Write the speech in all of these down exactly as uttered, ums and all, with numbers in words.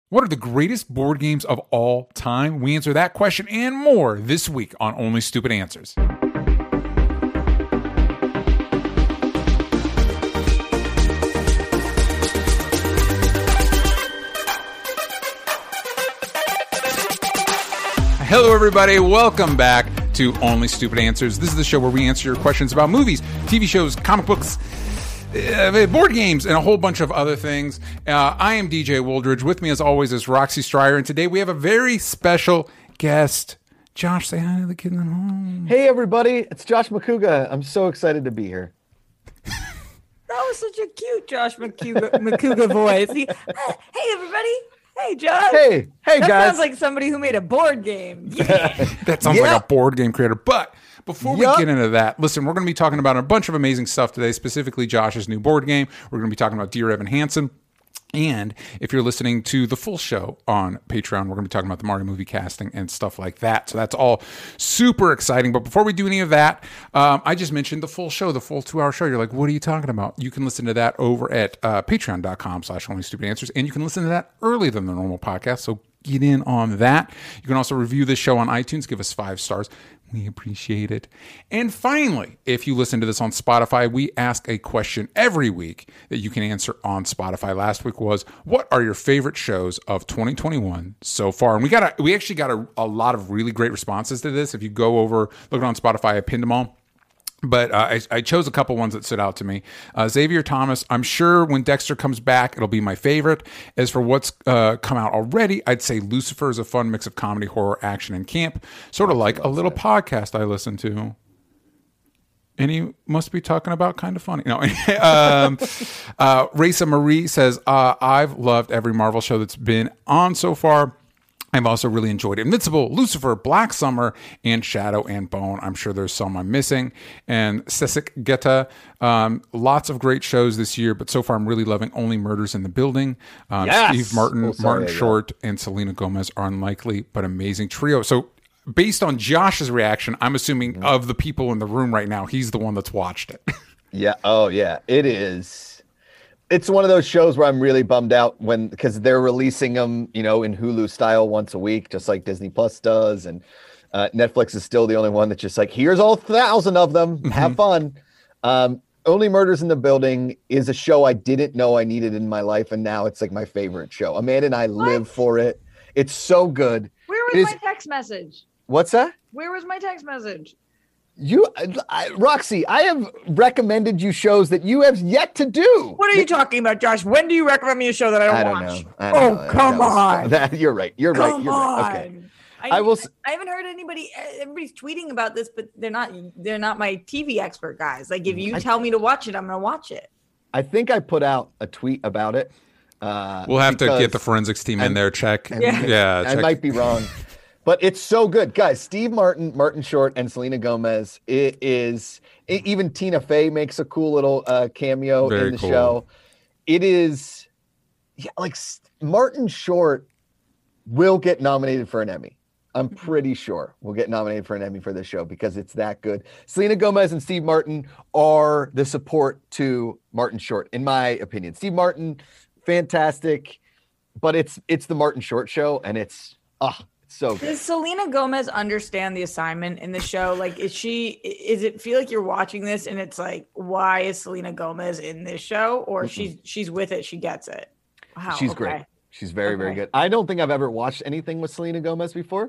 What are the greatest board games of all time? We answer that question and more this week on Only Stupid Answers. Hello, everybody. Welcome back to Only Stupid Answers. This is the show where we answer your questions about movies, T V shows, comic books, uh, board games, and a whole bunch of other things. Uh, I am D J Wooldridge. With me, as always, is Roxy Stryer. And today we have a very special guest. Josh, say hi to the kids at home. Hey, everybody. It's Josh McCouga. I'm so excited to be here. That was such a cute Josh McCouga, McCouga voice. He, hey, everybody. Hey, Josh. Hey, hey, that guys. That sounds like somebody who made a board game. That sounds Yeah. like a board game creator. But before we Yep. get into that, listen, we're going to be talking about a bunch of amazing stuff today, specifically Josh's new board game. We're going to be talking about Dear Evan Hansen. And if you're listening to the full show on Patreon, we're going to be talking about the Mario movie casting and stuff like that. So that's all super exciting. But before we do any of that, um, I just mentioned the full show, the full two-hour show. You're like, what are you talking about? You can listen to that over at uh, patreon.com slash only stupid answers. And you can listen to that earlier than the normal podcast. So get in on that. You can also review this show on iTunes. Give us five stars. We appreciate it. And finally, if you listen to this on Spotify, we ask a question every week that you can answer on Spotify. Last week was, what are your favorite shows of twenty twenty-one so far? And we got a, we actually got a, a lot of really great responses to this. If you go over, look on Spotify, I pinned them all. But uh, I, I chose a couple ones that stood out to me. Uh, Xavier Thomas, I'm sure when Dexter comes back, it'll be my favorite. As for what's uh, come out already, I'd say Lucifer is a fun mix of comedy, horror, action, and camp. Sort of like a little podcast I listen to. And he must be talking about Kind of Funny. No. um, uh, Raisa Marie says, uh, I've loved every Marvel show that's been on so far. I've also really enjoyed Invincible, Lucifer, Black Summer, and Shadow and Bone. I'm sure there's some I'm missing. And Sesik Geta, um, lots of great shows this year, but so far I'm really loving Only Murders in the Building. Um, Yes! Steve Martin, Oh, sorry, Martin yeah. Short, and Selena Gomez are unlikely, but amazing trio. So based on Josh's reaction, I'm assuming Mm-hmm. of the people in the room right now, he's the one that's watched it. Yeah. Oh, yeah. It is. It's one of those shows where I'm really bummed out when because they're releasing them, you know, in Hulu style once a week, just like Disney Plus does, and uh, Netflix is still the only one that's just like, here's all thousand of them, have fun. Um, Only Murders in the Building is a show I didn't know I needed in my life, and now it's like my favorite show. Amanda and I What? live for it. It's so good. Where It was is- my text message? What's that? Where was my text message? You, I, Roxy, I have recommended you shows that you have yet to do. What are you talking about, Josh? When do you recommend me a show that I don't, I don't watch? know. I don't Oh, know. come That was- on. that- you're right. You're right. Come You're on. right. Okay. I, I will s- I haven't heard anybody. Everybody's tweeting about this, but they're not. They're not my T V expert guys. Like, if you I- tell me to watch it, I'm gonna watch it. I think I put out a tweet about it. Uh, We'll have to because get the forensics team in I'm- there, check. Yeah. yeah I check. might be wrong, but it's so good, guys. Steve Martin, Martin Short, and Selena Gomez. It is e- even Tina Fey makes a cool little uh, cameo Very in the cool. show. It is yeah, like S- Martin Short will get nominated for an Emmy. I'm pretty sure we'll get nominated for an Emmy for this show because it's that good. Selena Gomez and Steve Martin are the support to Martin Short, in my opinion. Steve Martin, fantastic, but it's it's the Martin Short show, and it's ah, it's so good. Does Selena Gomez understand the assignment in the show? Like, is she? Is it feel like you're watching this and it's like, why is Selena Gomez in this show? Or Mm-mm. she's she's with it, she gets it. Wow, She's okay. great. She's very very Okay. good. I don't think I've ever watched anything with Selena Gomez before,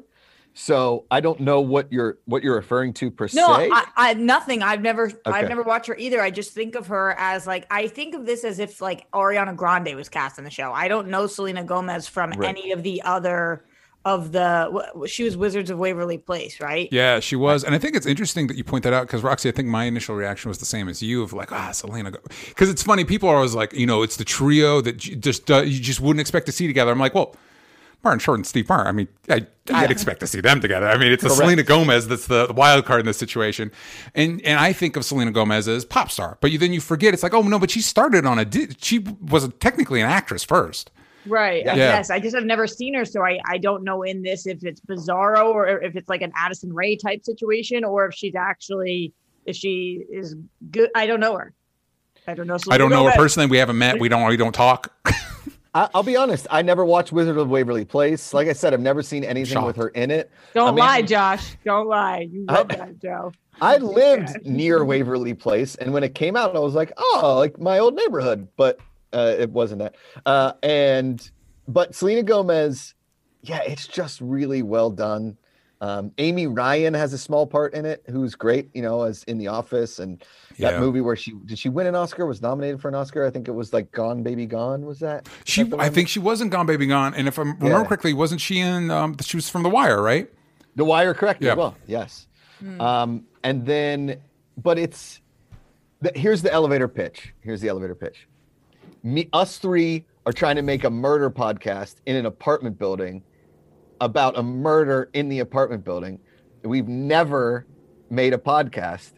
so I don't know what you're what you're referring to per No, se. I, I nothing. I've never Okay. I've never watched her either. I just think of her as like I think of this as if like Ariana Grande was cast in the show. I don't know Selena Gomez from Right. any of the other of the wh- she was Wizards of Waverly Place, right? Yeah, she was. And I think it's interesting that you point that out because, Roxy, I think my initial reaction was the same as you of like, ah, Selena. Because it's funny. People are always like, you know, it's the trio that you just, uh, you just wouldn't expect to see together. I'm like, well, Martin Short and Steve Martin. I mean, I, I'd expect to see them together. I mean, it's a Correct. Selena Gomez that's the wild card in this situation. And and I think of Selena Gomez as pop star. But you, then you forget, it's like, oh, no, but she started on a, di- she was technically an actress first. Right. Yeah. Yes. I just have never seen her, so I, I don't know in this if it's Bizarro or if it's like an Addison Rae type situation or if she's actually if she is good. I don't know her. I don't know. I don't know her Gomez. personally. We haven't met. We don't. We don't talk. I, I'll be honest. I never watched Wizard of Waverly Place. Like I said, I've never seen anything Shocked. with her in it. Don't I mean, lie, Josh. Don't lie. You love I- that, Joe. I lived near Waverly Place, and when it came out, I was like, "Oh, like my old neighborhood," but uh, it wasn't that. Uh, and but Selena Gomez, yeah, it's just really well done. Um, Amy Ryan has a small part in it, who's great, you know, as in The Office, and that Yeah. movie where she did she win an Oscar? Was nominated for an Oscar? I think it was like Gone Baby Gone. Was that? Was She, that the I one? think she wasn't Gone Baby Gone, and if I remember Yeah. correctly, wasn't she in? Um, she was from The Wire, right? The Wire, correct Yeah. as well. Yes. Um, and then, but it's the, here's the elevator pitch. Here's the elevator pitch. Me, us three are trying to make a murder podcast in an apartment building about a murder in the apartment building. We've never made a podcast,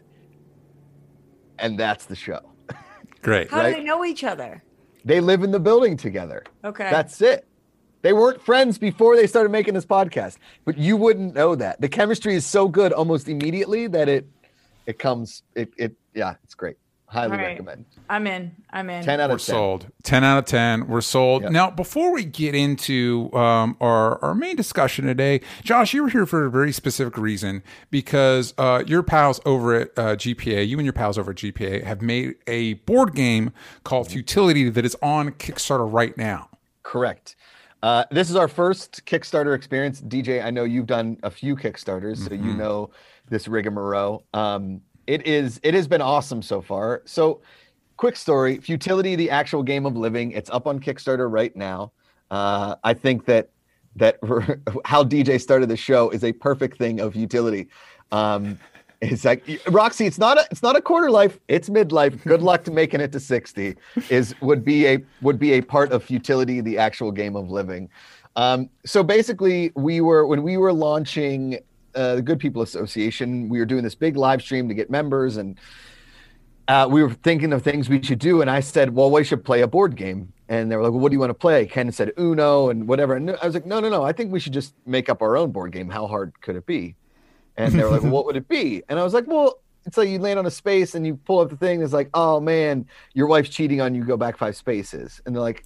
and that's the show. Great. How Right? do they know each other? They live in the building together. Okay. That's it. They weren't friends before they started making this podcast, but you wouldn't know that. The chemistry is so good almost immediately that it it comes it it yeah, it's great. Highly All right. recommend. I'm in. I'm in. ten out We're of ten. sold. ten out of ten. We're sold. Yep. Now, before we get into um, our, our main discussion today, Josh, you were here for a very specific reason because uh, your pals over at uh, G P A, you and your pals over at G P A have made a board game called Futility that is on Kickstarter right now. Correct. Uh, this is our first Kickstarter experience. D J, I know you've done a few Kickstarters, so you know this rigmarole. Um, it is it has been awesome so far. So, quick story: Futility, the actual game of living. It's up on Kickstarter right now. Uh, I think that that how D J started the show is a perfect thing of utility. Um, it's like Roxy. It's not a it's not a quarter life. It's midlife. Good luck to making it to sixty. Is would be a would be a part of Futility, the actual game of living. Um, so basically, we were when we were launching uh, the Good People Association, we were doing this big live stream to get members, and uh, we were thinking of things we should do. And I said, well, we should play a board game. And they were like, well, what do you want to play? Ken said Uno and whatever. And I was like, no, no, no. I think we should just make up our own board game. How hard could it be? And they were like, well, what would it be? And I was like, well, it's like you land on a space and you pull up the thing. It's like, oh man, your wife's cheating on you. Go back five spaces. And they're like,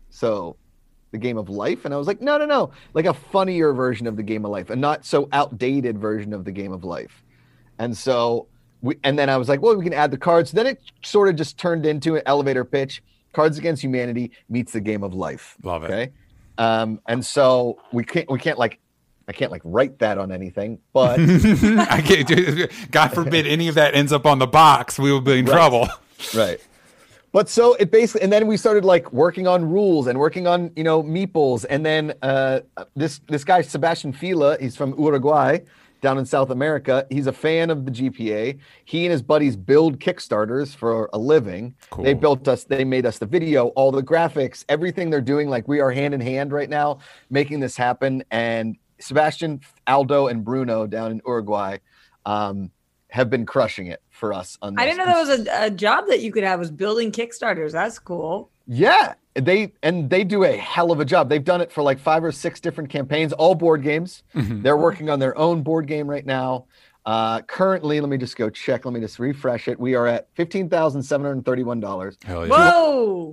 so the game of life? And I was like, no, no, no. Like a funnier version of the game of life, a not so outdated version of the game of life. And so we, and then I was like, well, we can add the cards. Then it sort of just turned into an elevator pitch. Cards Against Humanity meets the game of life. Love it. Okay. Um, and so we can't, we can't like, I can't like write that on anything, but I can't, God forbid any of that ends up on the box. We will be in Right. trouble. right. But so it basically, and then we started like working on rules and working on, you know, meeples. And then uh, this, this guy, Sebastian Fila, he's from Uruguay down in South America. He's a fan of the G P A. He and his buddies build Kickstarters for a living. Cool. They built us, they made us the video, all the graphics, everything they're doing. Like we are hand in hand right now, making this happen. And Sebastian, Aldo, and Bruno down in Uruguay um, have been crushing it for us on this. I didn't know that was a, a job that you could have was building Kickstarters. That's cool. Yeah, they and they do a hell of a job. They've done it for like five or six different campaigns, all board games. Mhm. They're working on their own board game right now. Uh, currently, let me just go check. Let me just refresh it. We are at fifteen thousand seven hundred thirty-one dollars. Hell yeah. Whoa.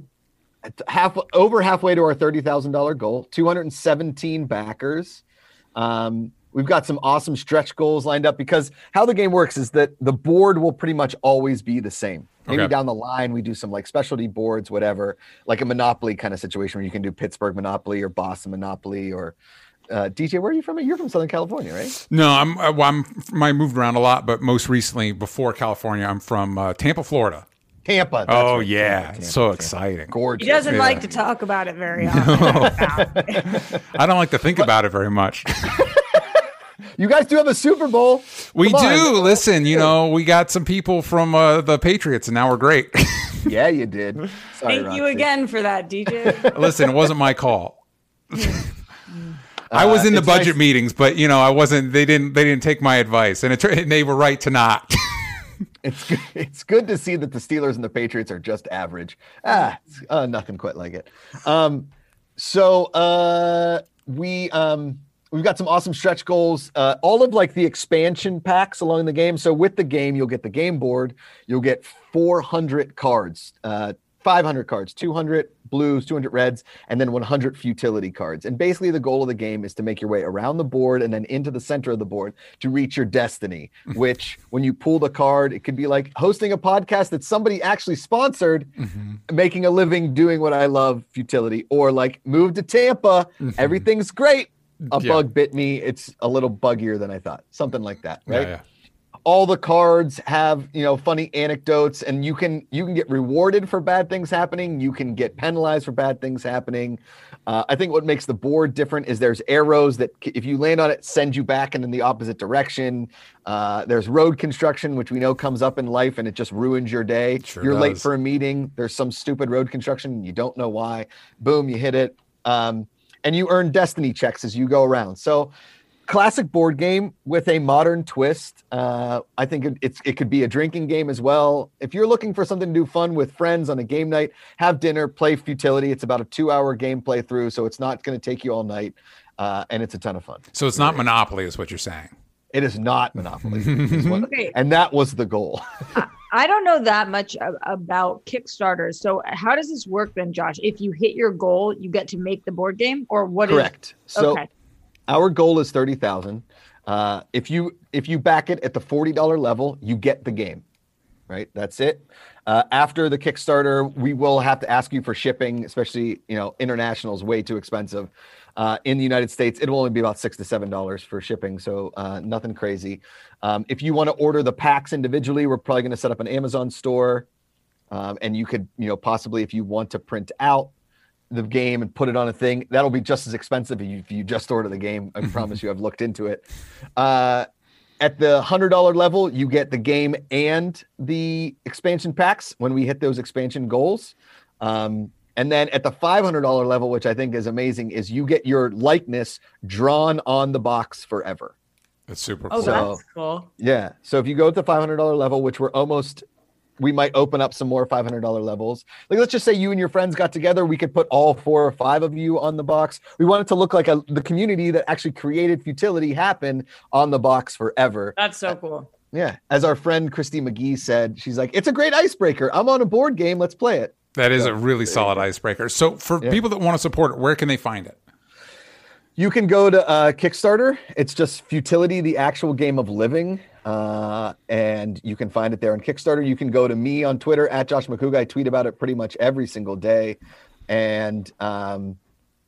Half over halfway to our thirty thousand dollars goal. two hundred seventeen backers. Um, we've got some awesome stretch goals lined up because how the game works is that the board will pretty much always be the same. Maybe Okay. down the line we do some like specialty boards, whatever, like a Monopoly kind of situation where you can do Pittsburgh Monopoly or Boston Monopoly or uh, D J. Where are you from? You're from Southern California, right? No, I'm, uh, well, I'm, I moved around a lot, but most recently before California, I'm from uh, Tampa, Florida. Tampa. that's Oh right. yeah. Tampa, Tampa, So Tampa. exciting. Gorgeous. He doesn't Yeah. like to talk about it very often. I don't like to think about it very much. You guys do have a Super Bowl. We Come do. on. Listen, you know, we got some people from uh, the Patriots, and now we're great. Yeah, you did. Sorry, Thank you Roxy. again for that, D J. Listen, it wasn't my call. I was in the Uh, it's budget nice- meetings, but you know, I wasn't. They didn't. They didn't take my advice, and, it, and they were right to not. It's good, it's good to see that the Steelers and the Patriots are just average. Ah, it's, uh, nothing quite like it. Um, so uh, we um, we've got some awesome stretch goals. Uh, all of like the expansion packs along the game. So with the game, you'll get the game board. You'll get four hundred cards, uh, five hundred cards, two hundred blues, two hundred reds, and then one hundred futility cards. And basically the goal of the game is to make your way around the board and then into the center of the board to reach your destiny, which when you pull the card, it could be like hosting a podcast that somebody actually sponsored, mm-hmm. making a living doing what I love, futility, or like move to Tampa, mm-hmm. everything's great. A yeah. bug bit me. It's a little buggier than I thought. Something like that, right? Yeah, yeah. All the cards have, you know, funny anecdotes, and you can you can get rewarded for bad things happening. You can get penalized for bad things happening. Uh, I think what makes the board different is there's arrows that if you land on it, send you back and in the opposite direction. Uh, there's road construction, which we know comes up in life, and it just ruins your day. Sure You're does. late for a meeting. There's some stupid road construction, and you don't know why. Boom, you hit it. Um, and you earn destiny checks as you go around. So classic board game with a modern twist. Uh, I think it, it's, it could be a drinking game as well. If you're looking for something to do fun with friends on a game night, have dinner, play futility. It's about a two hour game playthrough, so it's not going to take you all night. Uh, and it's a ton of fun. So it's not Monopoly is what you're saying. It is not Monopoly. is what, okay. And that was the goal. I don't know that much about Kickstarters. So how does this work then, Josh? If you hit your goal, you get to make the board game, or what? Correct. Is... So okay. Our goal is thirty thousand. Uh, if you if you back it at the forty dollars level, you get the game, right? That's it. Uh, after the Kickstarter, we will have to ask you for shipping, especially, you know, international is way too expensive. Uh, in the United States, it'll only be about six to seven dollars for shipping, so uh, nothing crazy. Um, if you want to order the packs individually, we're probably going to set up an Amazon store, um, and you could, you know, possibly if you want to print out the game and put it on a thing, that'll be just as expensive if you, if you just order the game. I promise you, I've looked into it. Uh, at the one hundred dollars level, you get the game and the expansion packs when we hit those expansion goals. Um, And then at the five hundred dollars level, which I think is amazing, is you get your likeness drawn on the box forever. That's super cool. Oh, so, that's cool. Yeah. So if you go to the five hundred dollars level, which we're almost, we might open up some more five hundred dollars levels. Like, let's just say you and your friends got together. We could put all four or five of you on the box. We want it to look like a, the community that actually created futility happen on the box forever. That's so cool. Yeah. As our friend Christy McGee said, she's like, it's a great icebreaker. I'm on a board game. Let's play it. That is a really solid icebreaker. So for yeah. people that want to support it, where can they find it? You can go to uh, Kickstarter. It's just Futility, the actual game of living. Uh, and you can find it there on Kickstarter. You can go to me on Twitter, at Josh McCouga. I tweet about it pretty much every single day. And um,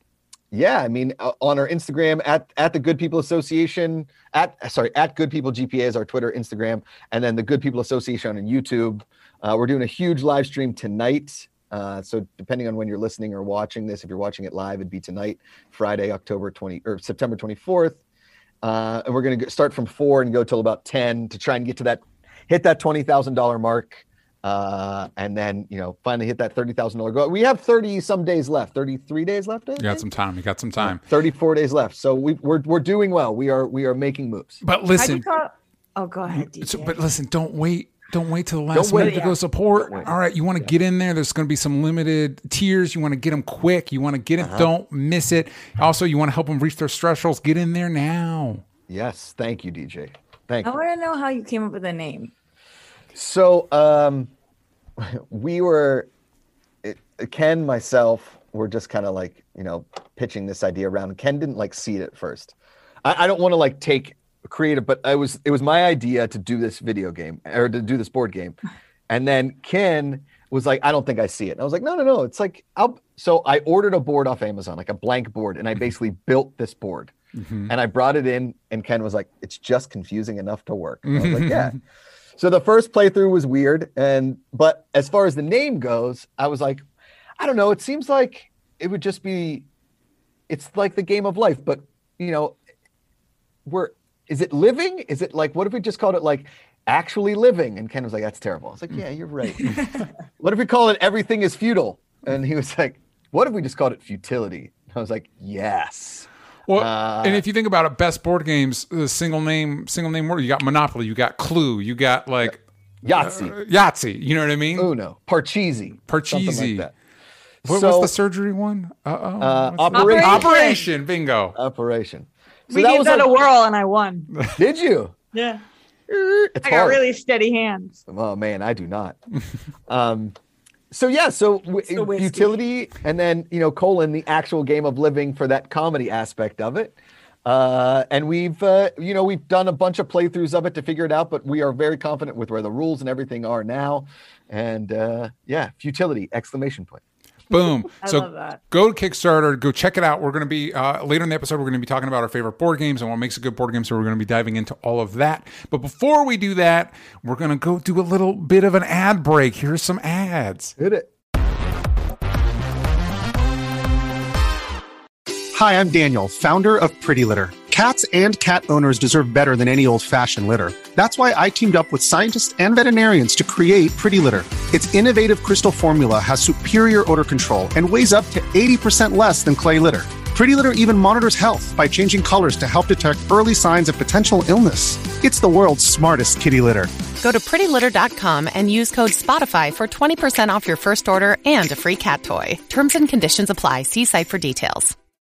yeah, I mean, uh, on our Instagram, at, at the Good People Association, at sorry, at Good People G P A is our Twitter, Instagram, and then the Good People Association on YouTube. Uh, we're doing a huge live stream tonight. Uh, so depending on when you're listening or watching this, if you're watching it live, it'd be tonight, Friday, October twentieth or September twenty-fourth. Uh, and we're going to start from four and go till about ten to try and get to that, hit that twenty thousand dollars mark. Uh, and then, you know, finally hit that thirty thousand dollars goal. We have thirty some days left, thirty-three days left. I you got some time. You got some time. thirty-four days left. So we, we're, we're doing well. We are, we are making moves. But listen, call- oh, go ahead. D J. So, but listen, don't wait. Don't wait till the last minute to go support. All right, you want to yeah. get in there. There's going to be some limited tiers. You want to get them quick. You want to get it. Uh-huh. Don't miss it. Also, you want to help them reach their thresholds. Get in there now. Yes. Thank you, D J. Thank I you. I want to know how you came up with the name. So um, we were, it, Ken, myself, were just kind of like, you know, pitching this idea around. Ken didn't like see it at first. I, I don't want to like take creative, but I was it was my idea to do this video game or to do this board game, and then Ken was like, I don't think I see it. And I was like, no, no, no. It's like, I'll. So I ordered a board off Amazon, like a blank board, and I basically built this board, mm-hmm. and I brought it in, and Ken was like, it's just confusing enough to work. And I was like, yeah. So the first playthrough was weird, and but as far as the name goes, I was like, I don't know. It seems like it would just be, it's like the game of life, but you know, we're. Is it living? Is it like, what if we just called it like actually living? And Ken was like, that's terrible. I was like, yeah, you're right. What if we call it everything is futile? And he was like, what if we just called it futility? And I was like, yes. Well, uh, and if you think about it, best board games, the single name, single name word, you got Monopoly, you got Clue, you got like Yahtzee. Uh, Yahtzee, you know what I mean? Uno, Parcheesi. Parcheesi. Like that. What, so, what's the surgery one? Uh-oh. Uh, operation. operation. Operation, bingo. Operation. So we that gave was that like, a whirl and I won. Did you? Yeah. It's I got hard. really steady hands. Oh man, I do not. um, So yeah, so, w- So whiskey. Futility, and then you know, colon the actual game of living for that comedy aspect of it. Uh, and we've uh, you know we've done a bunch of playthroughs of it to figure it out, but we are very confident with where the rules and everything are now. And uh, yeah, Futility! Exclamation point. Boom. I so love that. go to Kickstarter, go check it out. We're going to be, uh, later in the episode, we're going to be talking about our favorite board games and what makes a good board game. So we're going to be diving into all of that. But before we do that, we're going to go do a little bit of an ad break. Here's some ads. Hit it. Hi, I'm Daniel, founder of Pretty Litter. Cats and cat owners deserve better than any old-fashioned litter. That's why I teamed up with scientists and veterinarians to create Pretty Litter. Its innovative crystal formula has superior odor control and weighs up to eighty percent less than clay litter. Pretty Litter even monitors health by changing colors to help detect early signs of potential illness. It's the world's smartest kitty litter. Go to pretty litter dot com and use code SPOTIFY for twenty percent off your first order and a free cat toy. Terms and conditions apply. See site for details.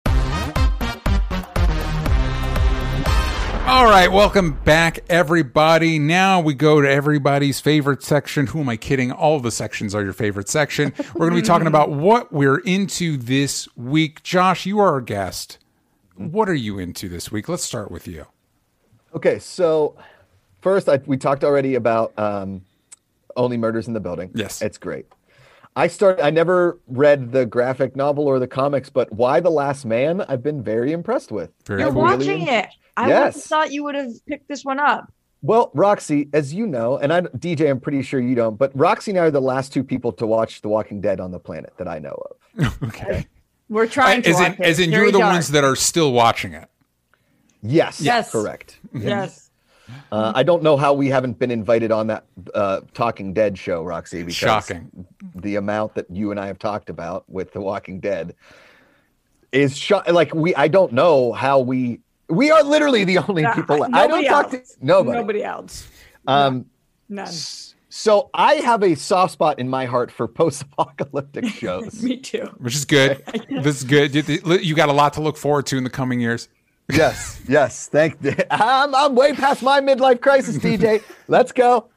All right, welcome back, everybody. Now we go to everybody's favorite section. Who am I kidding? All of the sections are your favorite section. We're going to be talking about what we're into this week. Josh, you are our guest. What are you into this week? Let's start with you. Okay, so first, I, we talked already about um, Only Murders in the Building. Yes. It's great. I start. I never read the graphic novel or the comics, but Why the Last Man, I've been very impressed with. Very You're cool. watching it. I Yes. would've thought you would have picked this one up. Well, Roxy, as you know, and I, D J, I'm pretty sure you don't, but Roxy and I are the last two people to watch The Walking Dead on the planet that I know of. Okay. We're trying to As in, watch it. as in Very you're the dark. ones that are still watching it. Yes, Yes. correct. Yes. Uh, I don't know how we haven't been invited on that uh, Talking Dead show, Roxy. Because Shocking. The amount that you and I have talked about with The Walking Dead is sho- like we. I don't know how we. We are literally the only Uh, people. I don't nobody talk to else. nobody. Nobody else. Um, None. so I have a soft spot in my heart for post-apocalyptic shows. Me too. Which is good. This is good. You, you got a lot to look forward to in the coming years. Yes, yes. Thank. I'm I'm way past my midlife crisis, D J. Let's go.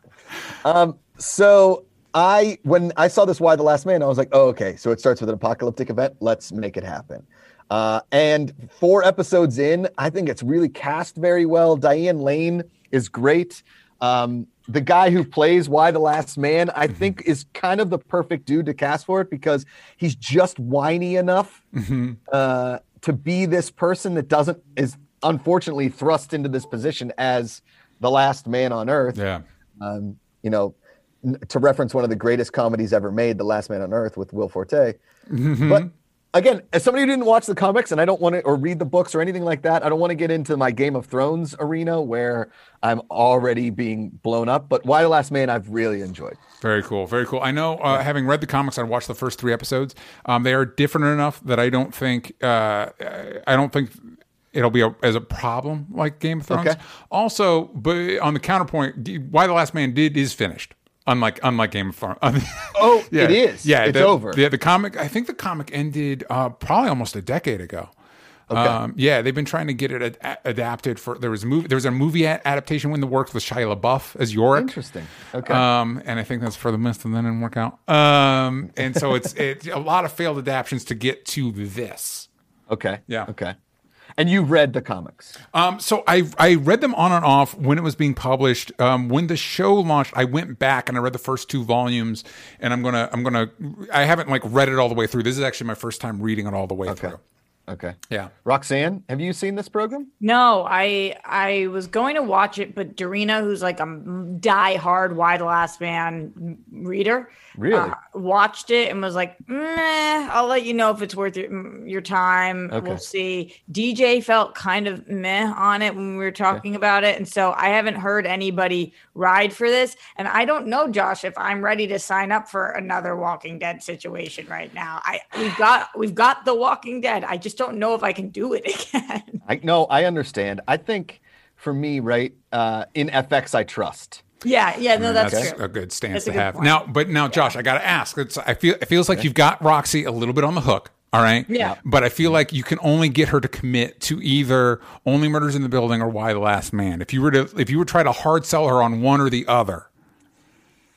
Um, so I when I saw this Why the Last Man, I was like, oh, okay. So it starts with an apocalyptic event. Let's make it happen. Uh, and four episodes in, I think it's really cast very well. Diane Lane is great. Um, the guy who plays Why the Last Man, I think, is kind of the perfect dude to cast for it because he's just whiny enough Mm-hmm. uh, to be this person that doesn't is unfortunately thrust into this position as the last man on earth. Yeah. Um, you know, n- to reference one of the greatest comedies ever made, The Last Man on Earth with Will Forte. Mm-hmm. But again, as somebody who didn't watch the comics and I don't want to, or read the books or anything like that, I don't want to get into my Game of Thrones arena where I'm already being blown up. But Why the Last Man, I've really enjoyed. Very cool. Very cool. I know, uh, having read the comics, I watched the first three episodes. Um, they are different enough that I don't think, uh, I don't think it'll be a, as a problem like Game of Thrones. Okay. Also, but on the counterpoint, Why the Last Man did is finished. Unlike unlike Game of Thrones. Oh, yeah. it is. Yeah, It's the, over. The, the comic, I think the comic ended uh, probably almost a decade ago. Okay. Um, yeah, they've been trying to get it ad- adapted for. There was a movie. There was a movie a- adaptation in the works with Shia LaBeouf as Yorick. Interesting. Okay. Um, and I think that's for the mist, and then it didn't work out. Um, and so it's it's a lot of failed adaptations to get to this. okay. Yeah. Okay. And you read the comics. Um, so I I read them on and off when it was being published. Um, when the show launched, I went back and I read the first two volumes, and I'm gonna I'm gonna I haven't like read it all the way through. This is actually my first time reading it all the way Okay. through. Okay. Yeah. Roxanne, have you seen this program? No, I I was going to watch it, but Darina, who's like a die-hard Why the Last Man reader, Really? uh, watched it and was like, meh, I'll let you know if it's worth your, your time. Okay. We'll see. D J felt kind of meh on it when we were talking about it. And so I haven't heard anybody ride for this. And I don't know, Josh, if I'm ready to sign up for another Walking Dead situation right now. I we've got we've got The Walking Dead. I just don't know if I can do it again. I no, I understand. I think for me, right, uh, in F X, I trust. Yeah, yeah, no, that's, That's true. a good stance That's a to good have. point. Now, but now, Josh, I got to ask. It's, I feel it feels like you've got Roxy a little bit on the hook. All right. Yeah. But I feel like you can only get her to commit to either Only Murders in the Building or Why the Last Man. If you were to if you were to try to hard sell her on one or the other.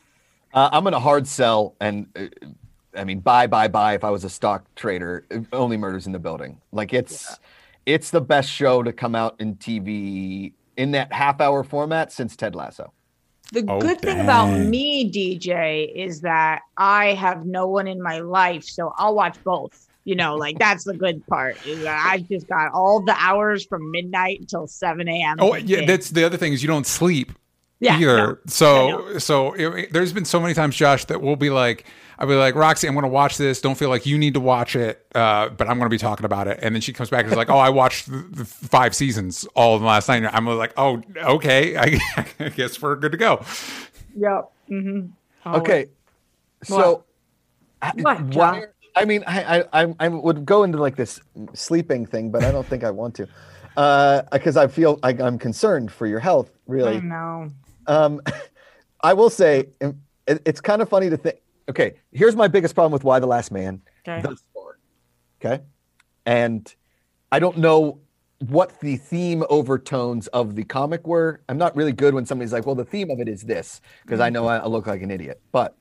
Uh, I'm going to hard sell and, uh, I mean, buy, buy, buy. If I was a stock trader, Only Murders in the Building. Like it's, yeah. it's the best show to come out in T V in that half hour format since Ted Lasso. The oh, good dang. thing about me, D J, is that I have no one in my life, so I'll watch both. You know, like that's the good part. Is that I've just got all the hours from midnight until seven a.m. Oh, yeah. That's the other thing is you don't sleep. Yeah, either. no, so, so it, there's been so many times, Josh, that we'll be like, I'll be like, Roxy, I'm going to watch this. Don't feel like you need to watch it, uh, but I'm going to be talking about it. And then she comes back and is like, oh, I watched the, the five seasons all in the last night. I'm like, oh, okay. I, I guess we're good to go. Yep. Mm-hmm. Oh, okay. So, what, why? I mean, I, I I would go into like this sleeping thing, but I don't think I want to, because uh, I feel I, I'm concerned for your health. Really. I know. Um, I will say it, it's kind of funny to think. Okay, here's my biggest problem with Y: The Last Man. Okay. Thus far. Okay, and I don't know what the theme overtones of the comic were. I'm not really good when somebody's like, "Well, the theme of it is this," because I know I, I look like an idiot. But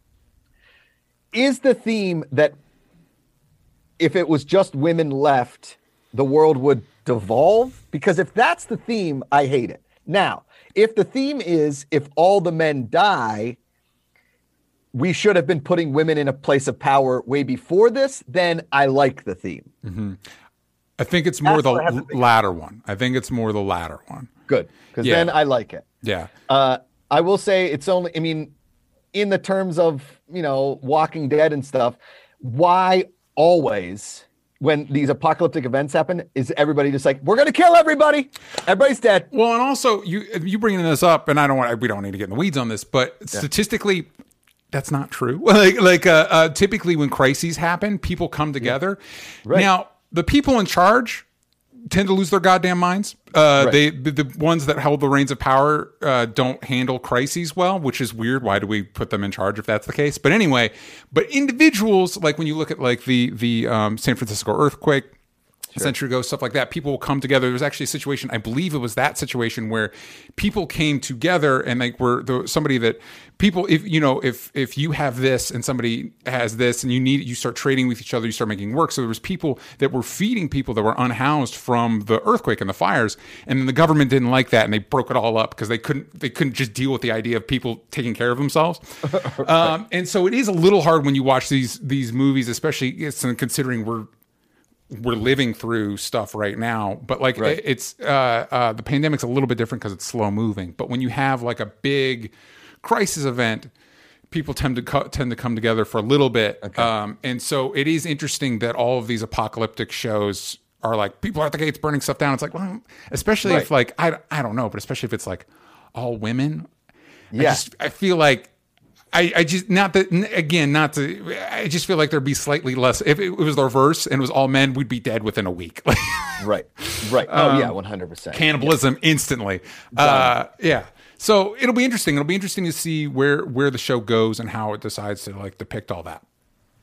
is the theme that if it was just women left, the world would devolve? Because if that's the theme, I hate it. Now, if the theme is if all the men die, we should have been putting women in a place of power way before this, then I like the theme. Mm-hmm. I think it's more That's the latter one. I think it's more the latter one. Good, because Yeah. then I like it. Yeah. Uh, I will say it's only, I mean, in the terms of, you know, Walking Dead and stuff, why always, when these apocalyptic events happen, is everybody just like, we're going to kill everybody. Everybody's dead. Well, and also you you bringing this up, and I don't want we don't need to get in the weeds on this, but yeah. statistically, that's not true. Like like uh, uh, typically when crises happen, people come together. Yeah. Right. Now the people in charge tend to lose their goddamn minds. Uh, right. They the, the ones that hold the reins of power uh, don't handle crises well, which is weird. Why do we put them in charge if that's the case? But anyway, but individuals, like when you look at like the the um, San Francisco earthquake, Sure. a century ago, stuff like that, people will come together. There was actually a situation, I believe it was that situation where people came together and like were the, somebody that people, if you know, if if you have this and somebody has this and you need, you start trading with each other, you start making work. So there was people that were feeding people that were unhoused from the earthquake and the fires, and then the government didn't like that and they broke it all up because they couldn't they couldn't just deal with the idea of people taking care of themselves. right. um, and so it is a little hard when you watch these these movies, especially considering we're we're living through stuff right now, but like right. it's uh, uh, the pandemic's a little bit different because it's slow moving. But when you have like a big crisis event, people tend to co- tend to come together for a little bit. Okay. Um, and so it is interesting that all of these apocalyptic shows are like people are at the gates burning stuff down. It's like, well, especially right. if like I I don't know, but especially if it's like all women. Yeah, I, just, I feel like. I, I just not that again not to I just feel like there'd be slightly less if it was the reverse and it was all men, we'd be dead within a week. right right oh um, yeah one hundred percent cannibalism yeah. instantly uh, yeah so it'll be interesting it'll be interesting to see where where the show goes and how it decides to like depict all that.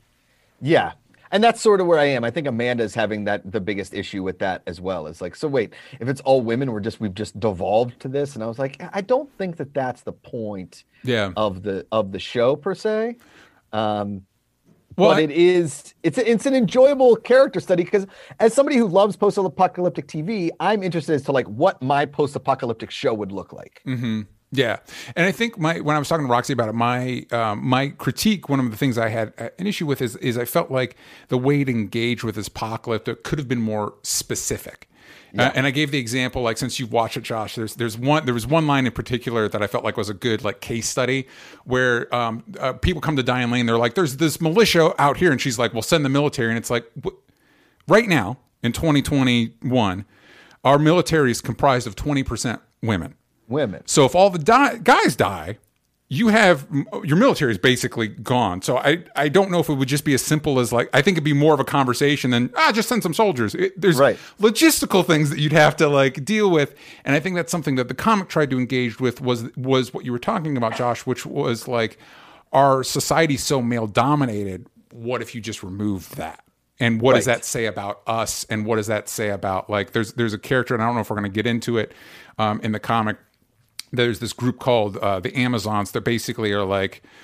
Yeah, and that's sort of where I am. I think Amanda's having that the biggest issue with that as well. It's like, so wait, if it's all women, we're just we've just devolved to this, and I was like, I don't think that that's the point. Yeah. of the of the show per se, um, well, but I, it is it's a, it's an enjoyable character study because as somebody who loves post-apocalyptic T V, I'm interested as to like what my post-apocalyptic show would look like. Mm-hmm. Yeah, and I think my when I was talking to Roxy about it, my um, my critique, one of the things I had an issue with is is I felt like the way to engage with this apocalypse could have been more specific. Yeah. Uh, and I gave the example, like since you've watched it, Josh, there's there's one there was one line in particular that I felt like was a good like case study where um, uh, people come to Diane Lane, they're like, there's this militia out here, and she's like, well, send the military, and it's like, wh- right now in twenty twenty-one, our military is comprised of twenty percent women. Women. So if all the di- guys die, you have your military is basically gone. So I, I don't know if it would just be as simple as like I think it'd be more of a conversation than ah just send some soldiers. It, there's right. logistical things that you'd have to like deal with, and I think that's something that the comic tried to engage with was was what you were talking about, Josh, which was like our society's so male dominated. What if you just removed that? And what right. does that say about us? And what does that say about like there's there's a character, and I don't know if we're going to get into it um, in the comic. There's this group called uh, the Amazons that basically are like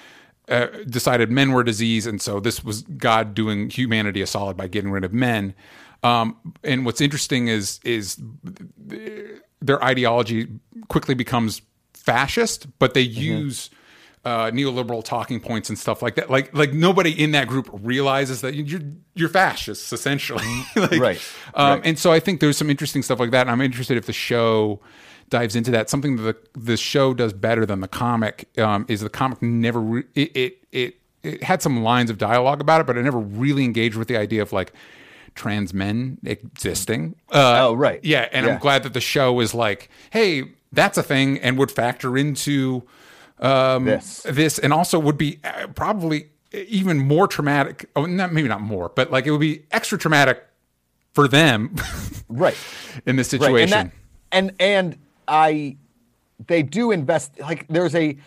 uh, decided men were disease, and so this was God doing humanity a solid by getting rid of men. Um, and what's interesting is is their ideology quickly becomes fascist, but they mm-hmm. use uh, neoliberal talking points and stuff like that. Like like nobody in that group realizes that you're you're fascists essentially. like, right. Um, right. And so I think there's some interesting stuff like that. And I'm interested if the show dives into that. Something that the, the show does better than the comic um, is the comic never re- it, it it it had some lines of dialogue about it, but it never really engaged with the idea of like trans men existing. Uh, oh, right. Yeah. And yeah. I'm glad that the show is like, hey, that's a thing, and would factor into um, this. this, and also would be probably even more traumatic. Oh, not, maybe not more, but like it would be extra traumatic for them. right. In this situation. Right. And, that, and, and I, they do invest, like there's a,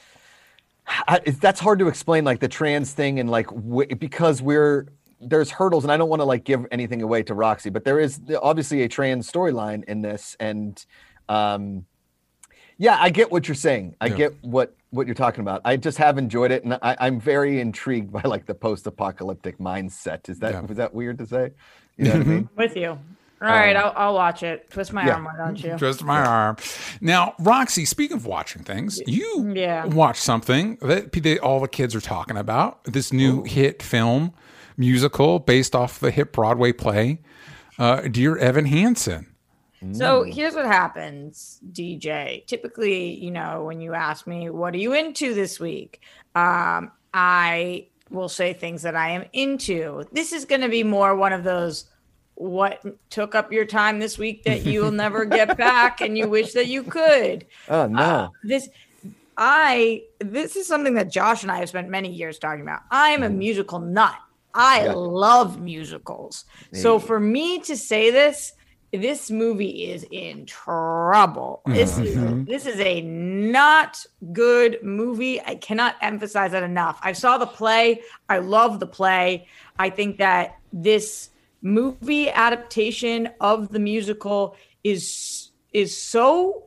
I, that's hard to explain, like the trans thing, and like, w- because we're, there's hurdles, and I don't want to like give anything away to Roxy, but there is obviously a trans storyline in this. And um, yeah, I get what you're saying. I yeah. get what, what you're talking about. I just have enjoyed it. And I, I'm very intrigued by like the post-apocalyptic mindset. Is that, yeah. was that weird to say? You know what I mean? With you. All right. Um, I'll, I'll watch it. Twist my yeah. arm, why don't you? Twist my arm. Now, Roxy, speaking of watching things, you yeah. watched something that they, all the kids are talking about. This new Ooh. hit film musical based off the hit Broadway play, uh, Dear Evan Hansen. So here's what happens, D J. Typically, you know, when you ask me, what are you into this week? Um, I will say things that I am into. This is going to be more one of those, what took up your time this week that you'll never get back and you wish that you could. Oh, no. Uh, this, I, this is something that Josh and I have spent many years talking about. I am a musical nut. I yeah. love musicals. Hey. So for me to say this, this movie is in trouble. This mm-hmm. is this is a not good movie. I cannot emphasize that enough. I saw the play. I love the play. I think that this movie adaptation of the musical is is so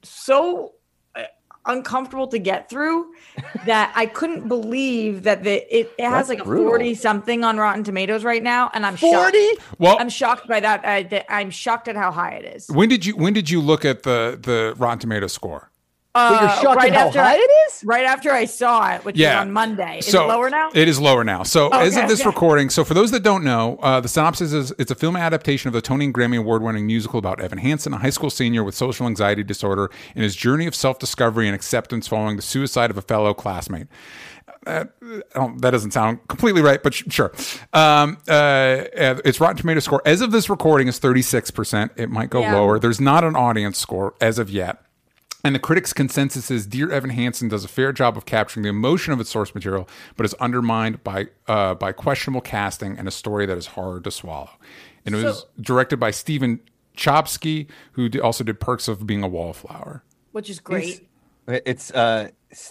so uncomfortable to get through that I couldn't believe that the it, it has That's like a brutal. forty something on Rotten Tomatoes right now, and I'm forty. shocked. Well, I'm shocked by that. I, that I'm shocked at how high it is. When did you when did you look at the the Rotten Tomatoes score? Uh, but you're shocked right at how after high I, it is? Right after I saw it, which Yeah. was on Monday. Is so it lower now? It is lower now. So Okay, as of this okay. recording, so for those that don't know, uh, the synopsis is it's a film adaptation of the Tony and Grammy Award-winning musical about Evan Hansen, a high school senior with social anxiety disorder, and his journey of self-discovery and acceptance following the suicide of a fellow classmate. Uh, that doesn't sound completely right, but sh- sure. Um, uh, its Rotten Tomatoes score as of this recording is thirty-six percent. It might go Yeah. lower. There's not an audience score as of yet. And the critics' consensus is Dear Evan Hansen does a fair job of capturing the emotion of its source material, but is undermined by uh, by questionable casting and a story that is hard to swallow. And it So- was directed by Stephen Chbosky, who d- also did Perks of Being a Wallflower. Which is great. It's, uh,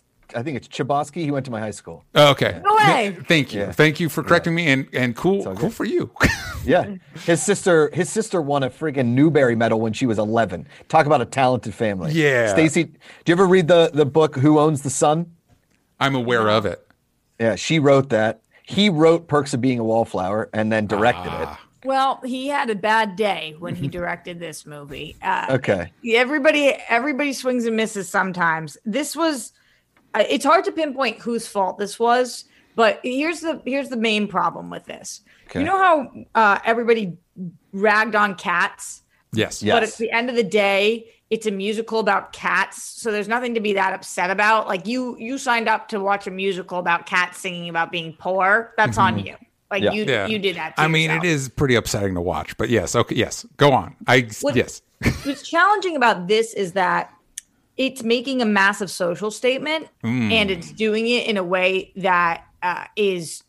I think it's Chbosky. He went to my high school. Okay. No way. Th- Thank you. Yeah. Thank you for correcting me. And and cool, all cool good. for you. Yeah, his sister, his sister won a friggin' Newbery Medal when she was eleven. Talk about a talented family. Yeah. Stacy, do you ever read the the book Who Owns the Sun? I'm aware of it. Yeah, she wrote that. He wrote Perks of Being a Wallflower and then directed Ah. Well, he had a bad day when he directed this movie. Uh, it. Okay. Everybody, everybody swings and misses sometimes. This was. Uh, it's hard to pinpoint whose fault this was, but here's the here's the main problem with this. Okay. You know how uh, everybody ragged on Cats, Yes. Yeah. but Yes. at the end of the day, it's a musical about cats, so there's nothing to be that upset about. Like you, you signed up to watch a musical about cats singing about being poor. That's on you. Like Yeah. you, Yeah. you did that. To I mean, yourself. it is pretty upsetting to watch, but yes. Okay. Yes. Go on. I What- yes. What's challenging about this is that it's making a massive social statement, and it's doing it in a way that uh, is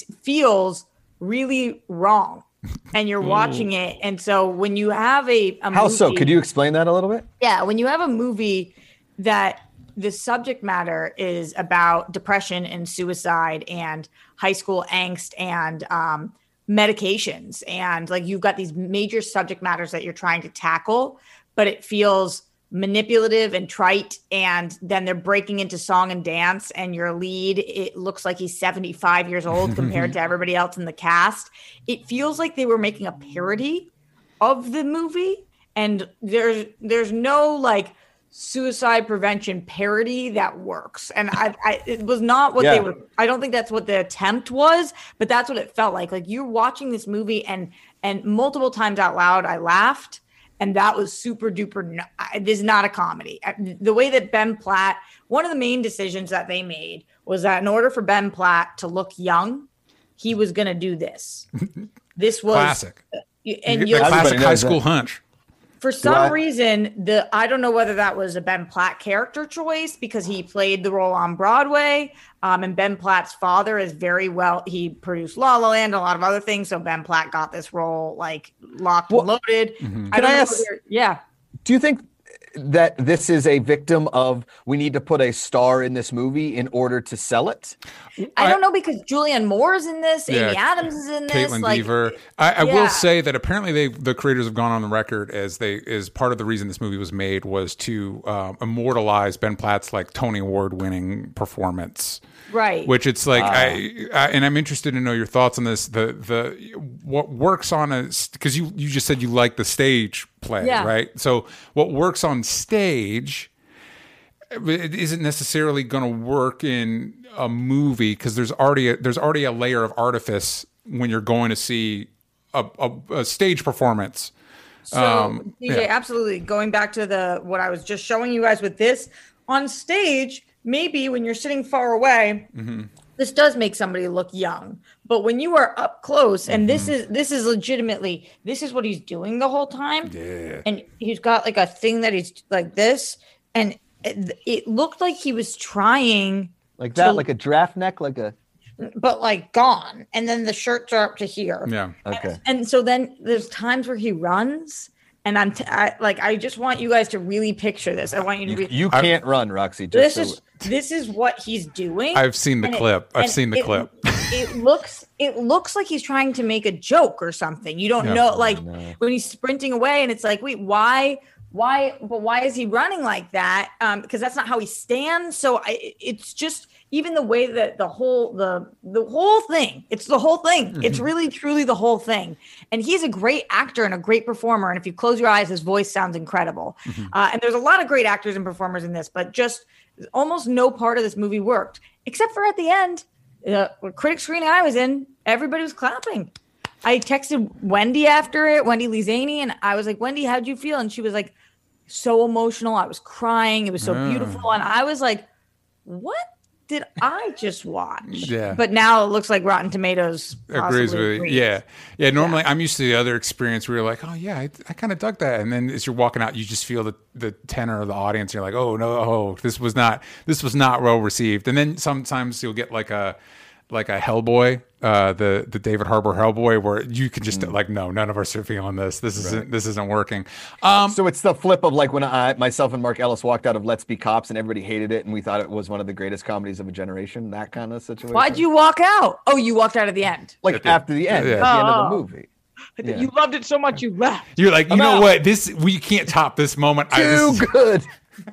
feels really wrong. And you're watching it, and so when you have a, a How movie, so? Could you explain that a little bit? yeah, when you have a movie that the subject matter is about depression and suicide and high school angst and um, medications, and like you've got these major subject matters that you're trying to tackle, but it feels manipulative and trite, and then they're breaking into song and dance, and your lead, it looks like he's seventy-five years old compared to everybody else in the cast. It feels like they were making a parody of the movie, and there's there's no like suicide prevention parody that works. And I, I it was not what yeah. they were. I don't think that's what the attempt was, but that's what it felt like. Like you're watching this movie, and and multiple times out loud, I laughed, and that was super duper. No, this is not a comedy. The way that Ben Platt, one of the main decisions that they made was that in order for Ben Platt to look young, he was going to do this. This was classic. And you the classic high school that. hunch. For some reason, the I don't know whether that was a Ben Platt character choice because he played the role on Broadway. Um, and Ben Platt's father is very well. He produced La La Land and a lot of other things. So Ben Platt got this role like locked well, and loaded. Mm-hmm. I Can don't I know ask, yeah. Do you think that this is a victim of we need to put a star in this movie in order to sell it? I don't know, because Julianne Moore is in this, yeah, Amy Adams is in this, Caitlin like, Dever. I, I yeah. will say that apparently they the creators have gone on the record as they is part of the reason this movie was made was to um, immortalize Ben Platt's like Tony Award winning performance. Right. Which it's like, uh, I, I and I'm interested to know your thoughts on this. The the what works on a because you you just said you like the stage play, yeah. right? So what works on stage, it isn't necessarily going to work in a movie because there's already a, there's already a layer of artifice when you're going to see a, a, a stage performance. So um, D J, yeah. absolutely. Going back to the what I was just showing you guys with this on stage. Maybe when you're sitting far away, mm-hmm. this does make somebody look young. But when you are up close, and mm-hmm. this is this is legitimately, this is what he's doing the whole time. Yeah. And he's got like a thing that he's like this. And it, it looked like he was trying. Like that, to, like a giraffe neck, like a. But like gone. And then the shirts are up to here. Yeah. Okay. And, and so then there's times where he runs. And I'm t- I, like, I just want you guys to really picture this. I want you to You, be. you can't I, run, Roxy. This Just so. is this is what he's doing. I've seen the and clip. It, I've seen the it, clip. It looks it looks like he's trying to make a joke or something. You don't Yeah. know, like no. when he's sprinting away, and it's like, wait, why, why, but why is he running like that? Um, because that's not how he stands. So I, it's just. Even the way that the whole the the whole thing, it's the whole thing. Mm-hmm. It's really truly the whole thing. And he's a great actor and a great performer. And if you close your eyes, his voice sounds incredible. Mm-hmm. Uh, and there's a lot of great actors and performers in this, but just almost no part of this movie worked, except for at the end, uh, critic screening I was in, everybody was clapping. I texted Wendy after it, Wendy Lee Zaney, and I was like, Wendy, how'd you feel? And she was like, so emotional. I was crying. It was so mm. beautiful. And I was like, what did I just watch? Yeah. But now it looks like Rotten Tomatoes agrees with agrees. you. Yeah. Yeah. Normally, yeah. I'm used to the other experience where you're like, oh, yeah, I, I kind of dug that. And then as you're walking out, you just feel the, the tenor of the audience. You're like, oh, no, oh, this was not this was not well received. And then sometimes you'll get like a like a Hellboy, uh, the the David Harbour Hellboy, where you can just mm. like, no, none of us are feeling this. This isn't right. this isn't working. Um, so it's the flip of like when I myself and Mark Ellis walked out of Let's Be Cops and everybody hated it and we thought it was one of the greatest comedies of a generation. That kind of situation. Why'd you walk out? Oh, you walked out at the end. Like after the end, yeah. at the end of the movie. Yeah. You loved it so much you left. You're like, you I'm know out. what? This we can't top this moment. Too I, this good.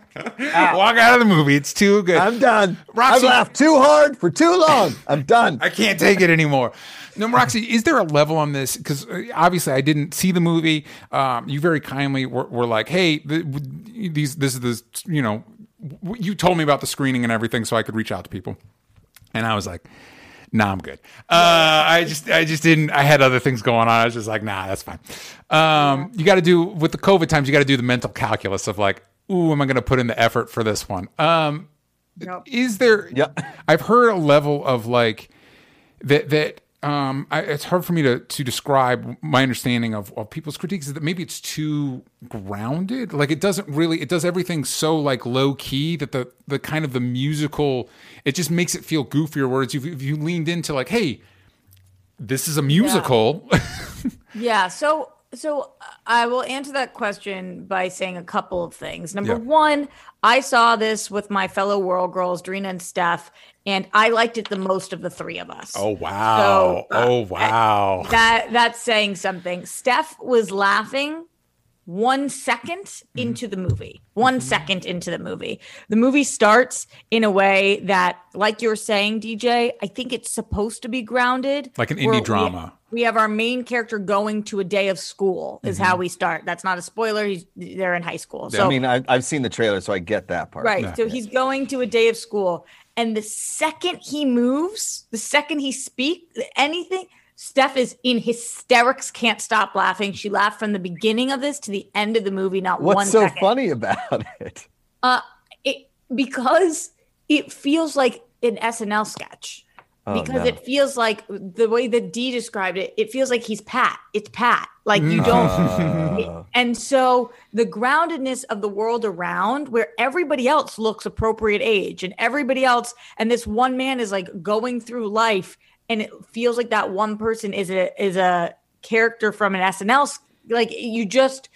Walk out of the movie. It's too good. I'm done. Roxy, I've laughed too hard for too long. I'm done. I can't take it anymore. No, Roxy, is there a level on this? Because obviously I didn't see the movie. Um, you very kindly were, were like, hey, the, these, this is the, you know, you told me about the screening and everything so I could reach out to people. And I was like, nah, I'm good. Uh, I just, I just didn't, I had other things going on. I was just like, nah, that's fine. Um, you got to do, with the COVID times, you got to do the mental calculus of like, ooh, am I going to put in the effort for this one? Um, yep. Is there, yep. I've heard a level of like, that, that, um, I, it's hard for me to, to describe my understanding of, of people's critiques is that maybe it's too grounded. Like it doesn't really, it does everything so like low key that the, the kind of the musical, it just makes it feel goofier. Whereas if you, if you leaned into like, hey, this is a musical. Yeah. yeah so, So I will answer that question by saying a couple of things. Number yeah. one, I saw this with my fellow World Girls, Drina and Steph, and I liked it the most of the three of us. Oh, wow. So, uh, oh, wow. That That's saying something. Steph was laughing one second into the movie. One second into the movie. The movie starts in a way that, like you're saying, D J, I think it's supposed to be grounded. Like an where indie drama. We, we have our main character going to a day of school is mm-hmm. how we start. That's not a spoiler. He's They're in high school. So, I mean, I, I've seen the trailer, so I get that part. Right. Yeah. So he's going to a day of school. And the second he moves, the second he speaks, anything, Steph is in hysterics, can't stop laughing. She laughed from the beginning of this to the end of the movie, not What's one so second. funny about it? Uh, it because it feels like an S N L sketch. Oh, because no. it feels like the way that Dee described it, it feels like he's Pat. It's Pat. Like you don't. Uh. And so the groundedness of the world around where everybody else looks appropriate age and everybody else, and this one man is like going through life and it feels like that one person is a, is a character from an S N L. Like you just,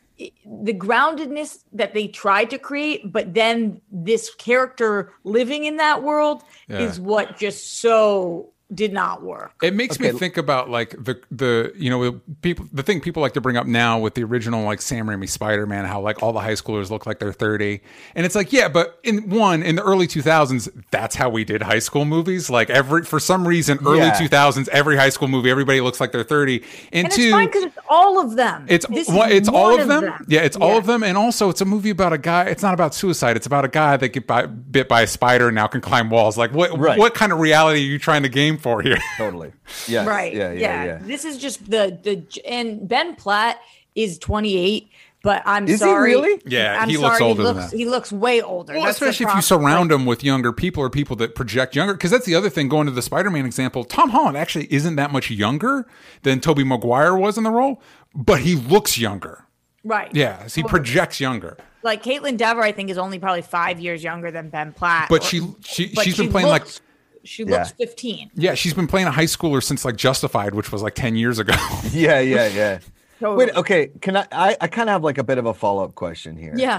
the groundedness that they tried to create, but then this character living in that world yeah. is what just so did not work. It makes Okay. me think about like the the you know people the thing people like to bring up now with the original like Sam Raimi Spider-Man, how like all the high schoolers look like they're thirty, and it's like yeah, but in one in the early two thousands that's how we did high school movies. Like every for some reason early Yeah. two thousands every high school movie everybody looks like they're thirty, and, And two it's fine because it's all of them. It's This well, is it's all one of them. Yeah, it's all of them, and also it's a movie about a guy. It's not about suicide. It's about a guy that get by, bit by a spider and now can climb walls. Like what? Right. What kind of reality are you trying to game for here? Totally. Yes. Right. Yeah, yeah, yeah. This is just the the and Ben Platt is twenty-eight, but I'm Is he sorry. really? Yeah, I'm he looks sorry, older he than looks, that. He looks way older. Well, That's the especially if you problem. surround Like, him with younger people or people that project younger. Because that's the other thing. Going to the Spider-Man example, Tom Holland actually isn't that much younger than Tobey Maguire was in the role, but he looks younger. Right. Yeah, he projects younger. Like Caitlin Dever, I think, is only probably five years younger than Ben Platt. But or- she she but she's she been playing looks, like she Yeah. looks fifteen. yeah, she's been playing a high schooler since like Justified, which was like ten years ago. Yeah, yeah, yeah. Totally. Wait, okay. Can I, I, I kind of have like a bit of a follow-up question here. Yeah.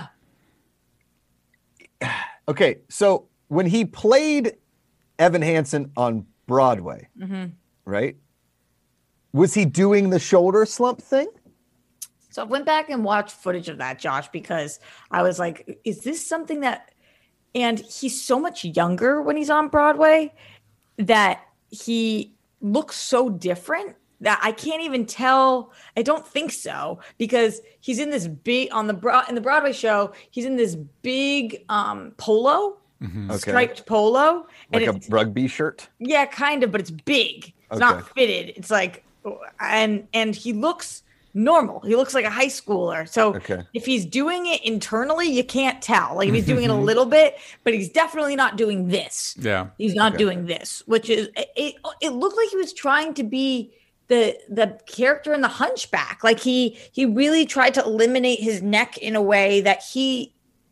Okay, so when he played Evan Hansen on Broadway, Mm-hmm. right? Was he doing the shoulder slump thing? So I went back and watched footage of that, Josh, because I was like, is this something that, and he's so much younger when he's on Broadway that he looks so different that I can't even tell. I don't think so, because he's in this big, on the broad in the Broadway show, he's in this big um, polo, Okay. striped polo. Like and a it's, rugby shirt? yeah, kind of, but it's big. It's Okay. not fitted. It's like, and and he looks normal. He looks like a high schooler. So Okay. if he's doing it internally, you can't tell. Like if he's doing it a little bit, but he's definitely not doing this. Yeah. He's not Okay. doing this, which is it. It looked like he was trying to be the the character in The Hunchback. Like he he really tried to eliminate his neck in a way that he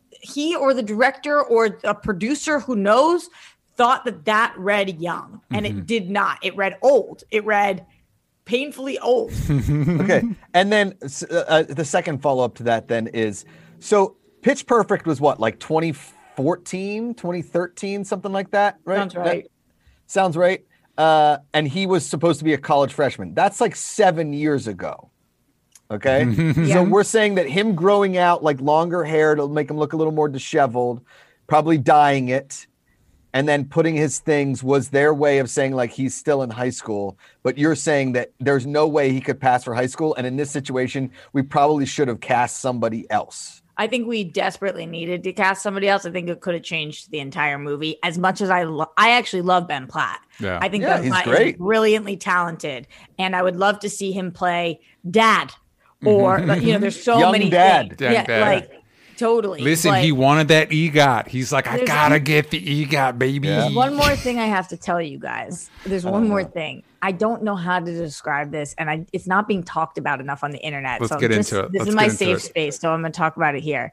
he or the director or a producer who knows thought that that read young, and Mm-hmm. it did not. It read old. It read painfully old. Okay. And then s- uh, the second follow-up to that then is, so Pitch Perfect was what, like twenty fourteen, twenty thirteen, something like that, right? Sounds right. That sounds right. Uh, and he was supposed to be a college freshman. That's like seven years ago. Okay. Yeah. So we're saying that him growing out like longer hair to make him look a little more disheveled, probably dyeing it, and then putting his things was their way of saying like he's still in high school. But you're saying that there's no way he could pass for high school. And in this situation, we probably should have cast somebody else. I think we desperately needed to cast somebody else. I think it could have changed the entire movie. As much as I, lo- I actually love Ben Platt. Yeah. I think Yeah, Ben he's Platt great. is brilliantly talented, and I would love to see him play Dad. Or you know, there's so Young many dad. things. Young yeah, dad. like totally. Listen, But he wanted that EGOT. He's like, I There's gotta one- get the EGOT, baby. Yeah. one more thing I have to tell you guys. There's one more thing. I don't know how to describe this, and I, it's not being talked about enough on the internet. Let's so get just- into it. This Let's is get my into safe it. space, so I'm going to talk about it here.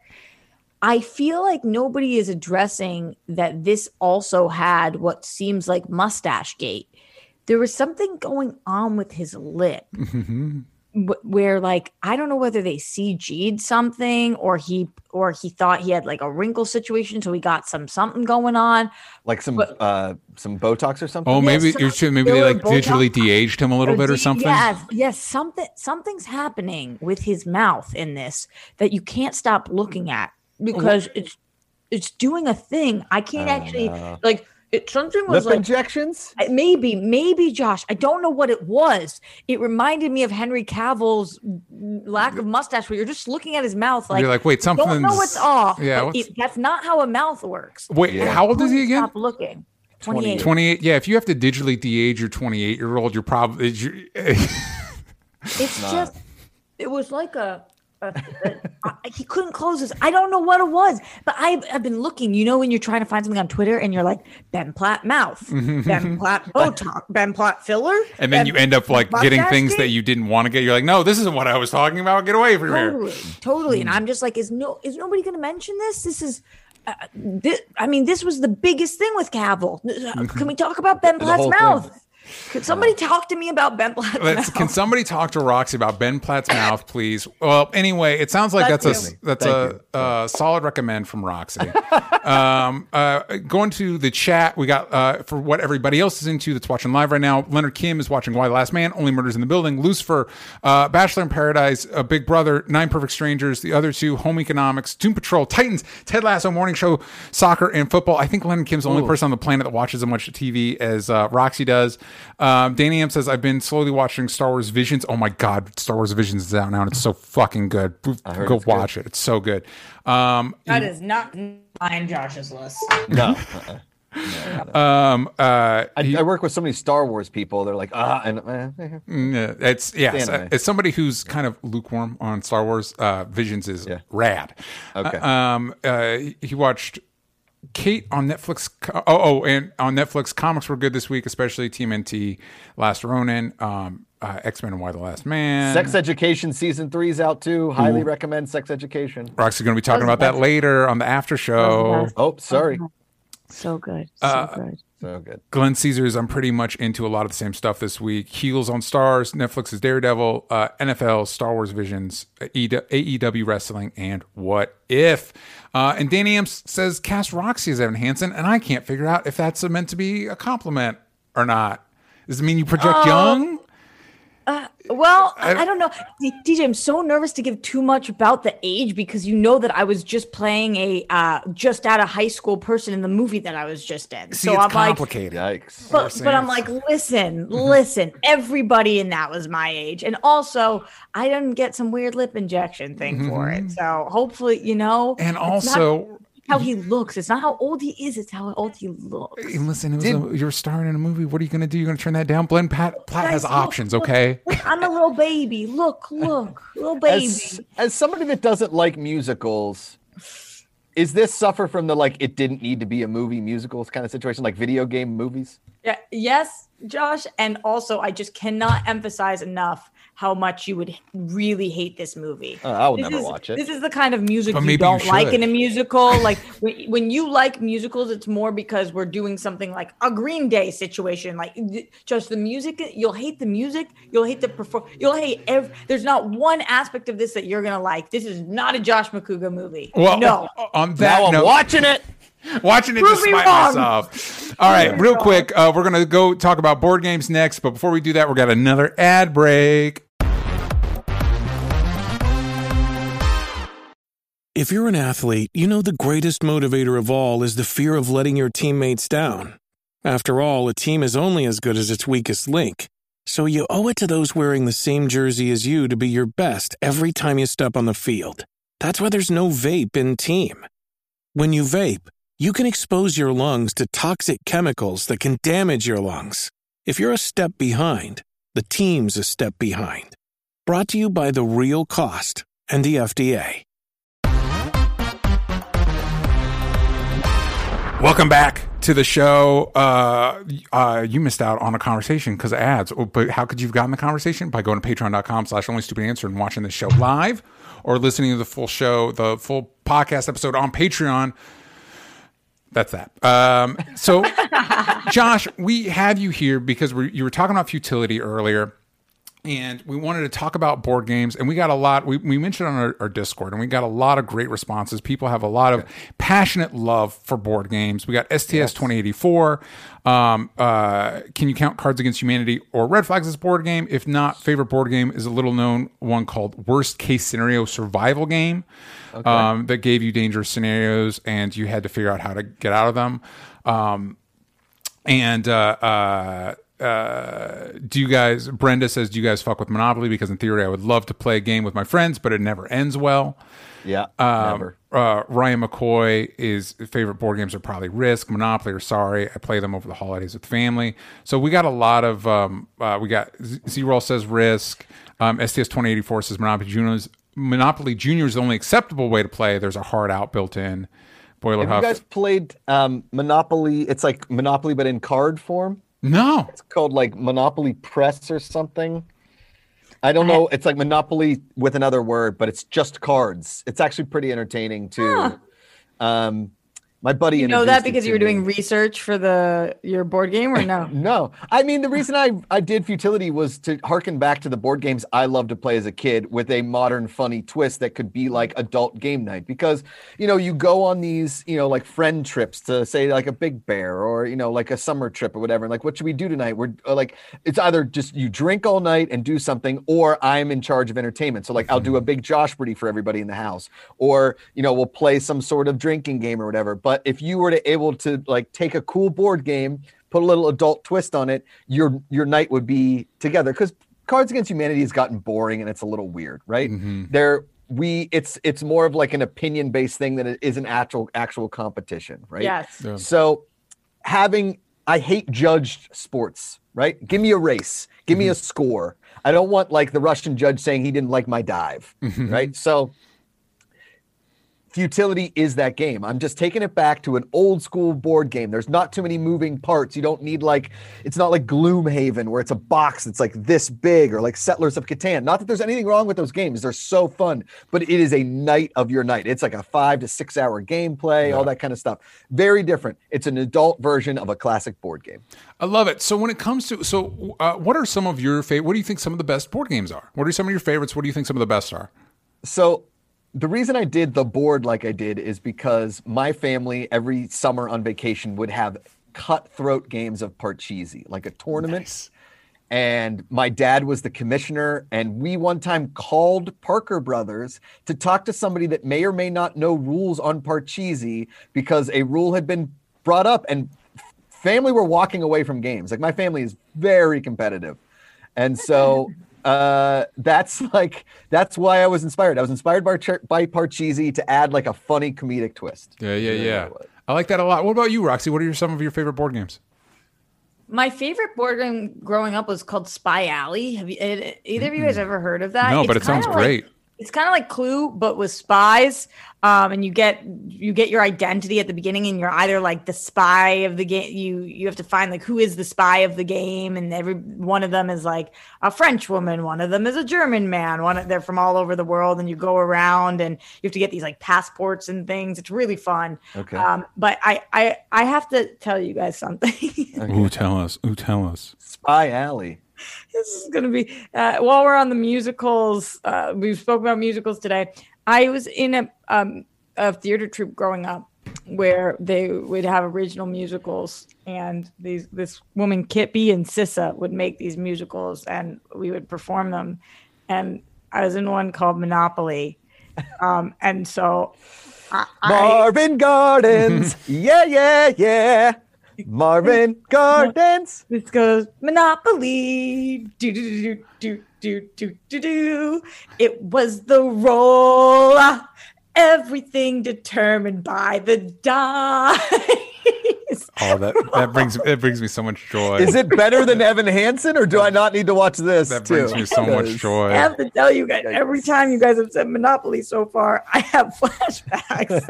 I feel like nobody is addressing that this also had what seems like mustache gate. There was something going on with his lip w- where like I don't know whether they C G'd something or he or he thought he had like a wrinkle situation, so he got some something going on, like some but, uh some Botox or something. Oh, maybe so- you're sure maybe there they were like Botox- digitally de-aged him a little bit or de- something. Yes, yes, something something's happening with his mouth in this that you can't stop looking at because it's it's doing a thing. I can't Oh, actually no. like it. Something was Lip like injections. I- maybe, maybe Josh. I don't know what it was. It reminded me of Henry Cavill's lack of mustache, where you're just looking at his mouth like You're like, wait, you don't know something's- what's off. yeah, but what's- it- that's not how a mouth works. Wait, Yeah. how old is he Couldn't again? Stop looking. twenty-eight. twenty-eight. Yeah, if you have to digitally de-age your twenty-eight year old, you're probably you're, It's just, it was like a, a, a I, he couldn't close his. I don't know what it was, but I've, I've been looking. You know, when you're trying to find something on Twitter and you're like Ben Platt mouth, Ben Platt Botox, Ben Platt filler, and then Ben you end up like mustache getting things thing? that you didn't want to get. You're like, no, this isn't what I was talking about. Get away from here. Totally, totally. And I'm just like, is no, is nobody going to mention this? This is, uh, this, I mean, this was the biggest thing with Cavill. Can we talk about Ben Platt's whole mouth? thing. Could somebody talk to me about Ben Platt's Let's, mouth? can somebody talk to Roxy about Ben Platt's mouth, please? Well, anyway, it sounds like That's that's a you. that's Thank a, uh solid recommend from Roxy. um, uh, going to the chat, we got uh, for what everybody else is into that's watching live right now. Leonard Kim is watching Why the Last Man, Only Murders in the Building, Lucifer, uh, Bachelor in Paradise, uh, Big Brother, Nine Perfect Strangers, the other two, Home Economics, Doom Patrol, Titans, Ted Lasso, Morning Show, Soccer, and Football. I think Leonard Kim's the only person on the planet that watches as much T V as uh, Roxy does. Um, Danny M says, I've been slowly watching Star Wars Visions. Oh my God, Star Wars Visions is out now and it's so fucking good. heard Go it's good. watch it. It's so good. Um, That is not on Josh's list. No. um, uh, I, I work with so many Star Wars people. They're like, ah, and uh, yeah, it's yes. anime. As somebody who's kind of lukewarm on Star Wars, uh, Visions is Yeah. rad. Okay. Uh, um, uh, he watched Kate on Netflix. Oh, oh, and on Netflix, comics were good this week, especially T M N T, Last Ronin, um, uh, X Men and Why the Last Man. Sex Education season thhree is out too. Highly recommend Sex Education. Roxy's going to be talking about that later on the after show. Oh, sorry. So good. So Uh, good. So good. Glenn Caesars, I'm pretty much into a lot of the same stuff this week. Heels on Stars, Netflix's Daredevil, uh, N F L, Star Wars Visions, A E W Wrestling, and What If. Uh, and Danny M says, cast Roxy as Evan Hansen, and I can't figure out if that's meant to be a compliment or not. Does it mean you project Oh. young? Well, I, I don't know. D- DJ, I'm so nervous to give too much about the age because you know that I was just playing a uh, just out of high school person in the movie that I was just in. See, so it's I'm like, complicated. Yikes. but, but I'm like, listen, listen, everybody in that was my age. And also, I didn't get some weird lip injection thing for it. So hopefully, you know. And it's not also, how he looks. It's not how old he is, it's how old he looks. hey, listen, it was a, you're starring in a movie. What are you going to do? You're going to turn that down? Glenn Pat, Platt has Guys, look, options, look, okay? look, I'm a little baby. Look, look, little baby. As, as somebody that doesn't like musicals, is this suffer from the like it didn't need to be a movie musicals kind of situation, like video game movies? Yeah, yes, Josh. And also, I just cannot emphasize enough how much you would really hate this movie. Uh, I will This never is- watch it. This is the kind of music But you maybe you don't like should. in a musical. Like when, when you like musicals, it's more because we're doing something like a Green Day situation. Like th- just the music, you'll hate the music. You'll hate the perform. You'll hate every. There's not one aspect of this that you're gonna like. This is not a Josh McCouga movie. Well, no. on that Now I'm note, watching it. watching it Prove to me spite wrong. myself. All right, real quick, uh, we're gonna go talk about board games next. But before we do that, we got another ad break. If you're an athlete, you know the greatest motivator of all is the fear of letting your teammates down. After all, a team is only as good as its weakest link. So you owe it to those wearing the same jersey as you to be your best every time you step on the field. That's why there's no vape in team. When you vape, you can expose your lungs to toxic chemicals that can damage your lungs. If you're a step behind, the team's a step behind. Brought to you by The Real Cost and the F D A. Welcome back to the show. Uh, uh, you missed out on a conversation because of ads. Oh, but how could you have gotten the conversation? By going to patreon.com slash only stupid answer and watching the show live or listening to the full show, the full podcast episode on Patreon. That's that. Um, so, Josh, we have you here because we're, you were talking about futility earlier. and we wanted to talk about board games, and we got a lot. We, we mentioned on our, our Discord, and we got a lot of great responses. People have a lot of passionate love for board games. We got S T S yes. twenty eighty-four. Um, uh, can you count Cards Against Humanity or Red Flags as board game? If not, favorite board game is a little known one called Worst Case Scenario Survival Game. Okay. Um, that gave you dangerous scenarios, and you had to figure out how to get out of them. Um, and uh, uh, uh, do you guys? Brenda says, "Do you guys fuck with Monopoly?" Because in theory, I would love to play a game with my friends, but it never ends well. Yeah, um, never. Uh, Ryan McCoy, is favorite board games are probably Risk, Monopoly, or Sorry. I play them over the holidays with family. So we got a lot of. Um, uh, we got Z-Roll says Risk. Um, S T S twenty eighty-four says Monopoly Juniors. Monopoly Junior is the only acceptable way to play. There's a hard out built in. Boiler Have Huff. you guys played um, Monopoly? It's like Monopoly, but in card form. No. It's called like Monopoly Press or something. I don't know. It's like Monopoly with another word, but it's just cards. It's actually pretty entertaining too. Huh. Um, my buddy, you know introduced that because it you were to me. doing research for the your board game, or no? No, I mean the reason I I did Futility was to harken back to the board games I loved to play as a kid with a modern, funny twist that could be like adult game night. Because you know you go on these you know like friend trips to say like a Big Bear or you know like a summer trip or whatever. And like, what should we do tonight? We're uh, like, it's either just you drink all night and do something, or I'm in charge of entertainment. So like, I'll do a big Josh Brady for everybody in the house, or you know we'll play some sort of drinking game or whatever. But if you were to able to like take a cool board game, put a little adult twist on it, your your night would be together. Because Cards Against Humanity has gotten boring and it's a little weird, right? Mm-hmm. There we it's it's more of like an opinion based thing than it is an actual actual competition, right? Yes. Yeah. So having I hate judged sports, right? Give me a race, give mm-hmm. me a score. I don't want like the Russian judge saying he didn't like my dive, mm-hmm. right? So Futility is that game. I'm just taking it back to an old school board game. There's not too many moving parts. You don't need like, it's not like Gloomhaven where it's a box that's like this big, or like Settlers of Catan. Not that there's anything wrong with those games. They're so fun, but it is a night of your night. It's like a five to six hour gameplay, yeah. all that kind of stuff. Very different. It's an adult version of a classic board game. I love it. So when it comes to, so uh, what are some of your favorite, what do you think some of the best board games are? What are some of your favorites? What do you think some of the best are? So the reason I did the board like I did is because my family every summer on vacation would have cutthroat games of Parcheesi, like a tournament. Nice. And my dad was the commissioner, and we one time called Parker Brothers to talk to somebody that may or may not know rules on Parcheesi because a rule had been brought up, and family were walking away from games. Like, my family is very competitive. And so uh, that's like, that's why I was inspired. I was inspired by, by Parcheesi to add like a funny comedic twist. Yeah, yeah, yeah. I like that a lot. What about you, Roxy? What are your, some of your favorite board games? My favorite board game growing up was called Spy Alley. Have you, it, either of you guys ever heard of that? No, it's but it sounds like, great. It's kind of like Clue, but with spies. Um, and you get you get your identity at the beginning, and you're either like the spy of the game. You you have to find like who is the spy of the game, and every one of them is like a French woman, one of them is a German man. One they're from all over the world, and you go around and you have to get these like passports and things. It's really fun. Okay. Um, but I I I have to tell you guys something. Okay. Ooh, tell us. Ooh, tell us. Spy Alley. This is going to be, uh, while we're on the musicals, uh, we've spoken about musicals today. I was in a, um, a theater troupe growing up where they would have original musicals, and these this woman, Kippy and Sissa, would make these musicals, and we would perform them. And I was in one called Monopoly. Um, and so I, Marvin Gardens. yeah, yeah, yeah. Marvin Gardens. This goes Monopoly. Do do do do do do do do. It was the roll. Everything determined by the dice. Oh, that that brings it brings me so much joy. Is it better than Evan Hansen, or do I not need to watch this? That too? brings me so much joy. I have to tell you guys, every time you guys have said Monopoly so far, I have flashbacks.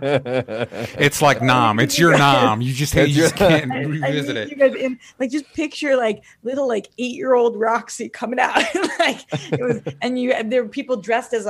It's like Nom. It's your Nom. You just, you just can't revisit I it. You guys in, like, just picture like little like eight year old Roxy coming out, like it was, and you there were people dressed as like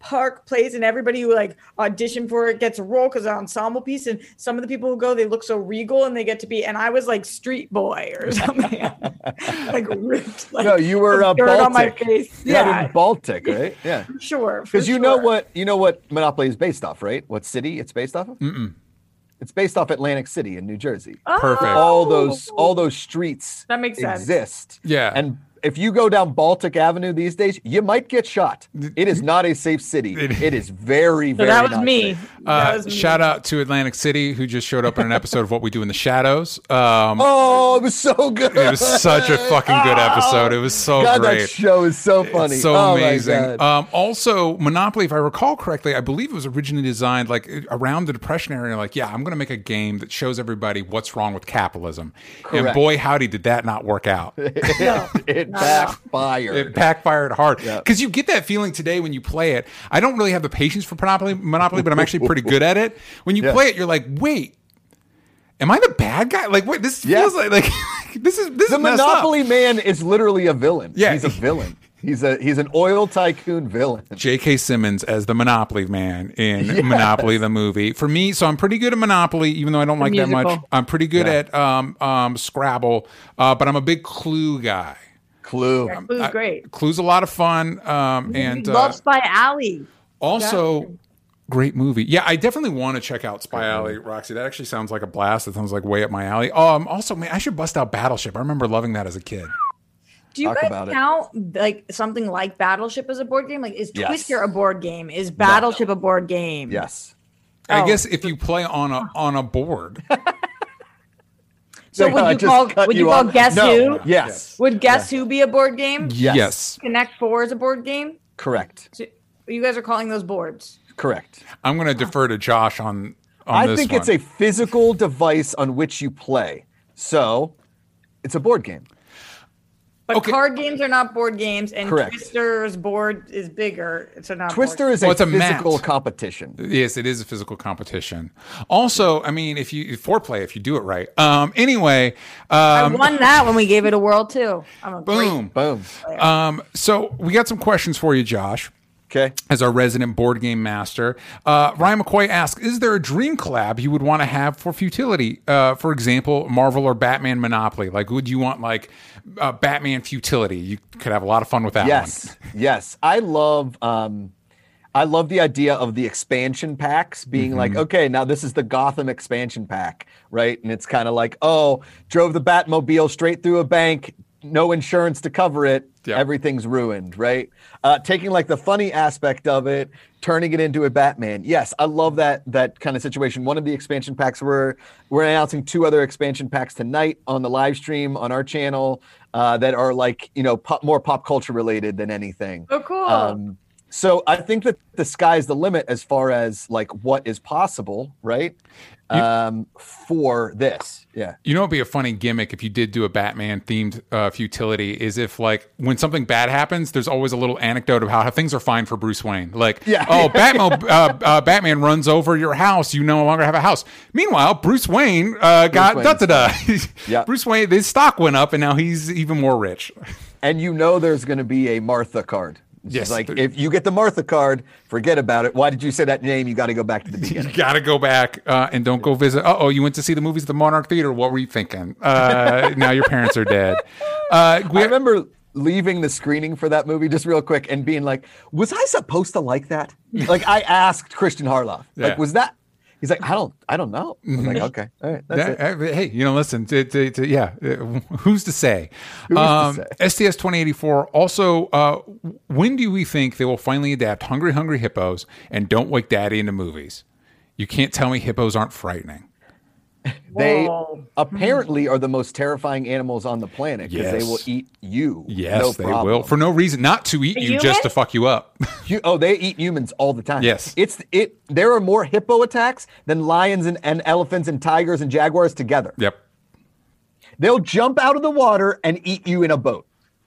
park plays and everybody who like auditioned for it gets a role because it's an ensemble piece. And some of the people who go, they look so regal and they get to be, and I was like street boy or something. like ripped. Like, no, you were uh, dirt Baltic. on my face. You had Yeah. in Baltic, right? Yeah. For sure. Because you sure. know what you know what Monopoly is based off, right? What city it's based off of? Mm-mm. It's based off Atlantic City in New Jersey. Perfect. All those all those streets That makes sense. exist. Yeah. And if you go down Baltic Avenue these days, you might get shot. It is not a safe city. It is very, So very that was not me. safe. That Uh, was me. shout out to Atlantic City, who just showed up in an episode of What We Do in the Shadows. Um, Oh, it was so good. It was such a fucking good episode. It was so God, great. that show is so funny. So Oh, my amazing. God. Um, also, Monopoly, if I recall correctly, I believe it was originally designed like around the Depression era. Like, yeah, I'm going to make a game that shows everybody what's wrong with capitalism. And Correct. boy, howdy, did that not work out. it backfired. It backfired hard because you get that feeling today when you play it. I don't really have the patience for Monopoly, Monopoly, but I'm actually pretty good at it. When you Yeah. play it, you're like, wait, am I the bad guy? Like, wait, this Yeah. feels like like this is this The is messed up. Monopoly man is literally a villain. Yeah. He's a villain. He's a he's an oil tycoon villain. J K. Simmons as the Monopoly man in Monopoly the movie. For me, so I'm pretty good at Monopoly, even though I don't like that much. musical. I'm pretty good Yeah. at um, um, Scrabble, uh, but I'm a big Clue guy. Clue. Clue's great. Clue's a lot of fun, um, and uh, Love Spy Alley. also great movie. Yeah, I definitely want to check out Spy Alley, Roxy. That actually sounds like a blast. That sounds like way up my alley. Um, also, man, I should bust out Battleship. I remember loving that as a kid. Do you Talk guys about it. count like something like Battleship as a board game? Like, is Yes. Twister a board game? Is Battleship a board game? Yes. I Oh. guess if you play on a on a board, So Like, would I you just call cut would you, call off. Guess No. Who? Yes. Would Guess Who be a board game? Yes. yes. Connect Four is a board game. Correct. So you guys are calling those boards. Correct. I'm going to defer to Josh on on I this think one. it's a physical device on which you play. So it's a board game. But Okay. card games are not board games, and Correct. Twister's board is bigger. It's a not Twister board is Well, a it's a physical mat. competition. Yes, it is a physical competition. Also, I mean, if you foreplay, if you do it right. Um, anyway, I um, won that when we gave it a whirl too. I'm a boom. Boom. Um, so we got some questions for you, Josh, Okay. as our resident board game master. Uh, Ryan McCoy asks, is there a dream collab you would want to have for Futility? Uh, for example, Marvel or Batman Monopoly? Like, would you want like uh, Batman Futility? You could have a lot of fun with that Yes. Yes. I love um I love the idea of the expansion packs being like, okay, now this is the Gotham expansion pack, right? And it's kind of like, oh, drove the Batmobile straight through a bank, no insurance to cover it, Yep. everything's ruined, right? Uh, taking like the funny aspect of it, turning it into a Batman. Yes, I love that that kind of situation. One of the expansion packs, we're we're announcing two other expansion packs tonight on the live stream on our channel uh, that are like, you know, pop, more pop culture related than anything. Oh, cool. Um, so I think that the sky's the limit as far as like what is possible, right? Um, for this, yeah. You know, it'd be a funny gimmick if you did do a Batman themed uh, Futility. Is if like when something bad happens, there's always a little anecdote of how, how things are fine for Bruce Wayne. Like, Yeah. oh, Batman, uh, uh, Batman runs over your house. You no longer have a house. Meanwhile, Bruce Wayne uh, got da Wayne's da da. Yeah. Bruce Wayne, his stock went up, and now he's even more rich. And you know there's going to be a Martha card. It's Yes. like if you get the Martha card, forget about it. Why did you say that name? You got to go back to the You beginning. got to go back uh, and don't go visit. Uh oh, you went to see the movies at the Monarch Theater. What were you thinking? Uh, now your parents are dead. Uh, we- I remember leaving the screening for that movie just real quick and being like, was I supposed to like that? Like I asked Christian Harloff, Yeah. like, was that? He's like, I don't, I don't know. I was like, okay, all right, that's Yeah, it. uh, hey, you know, listen, to, to, to, yeah, uh, who's to say? Who's to um, say? S T S twenty eighty-four, also, uh, when do we think they will finally adapt Hungry Hungry Hippos and Don't Wake Daddy into movies? You can't tell me hippos aren't frightening. They Whoa. apparently are the most terrifying animals on the planet because Yes. they will eat you. Yes, no they problem. will. For no reason, not to eat A you, just to human? fuck you up. You, oh, they eat humans all the time. Yes. It's it. There are more hippo attacks than lions and, and elephants and tigers and jaguars together. Yep. They'll jump out of the water and eat you in a boat.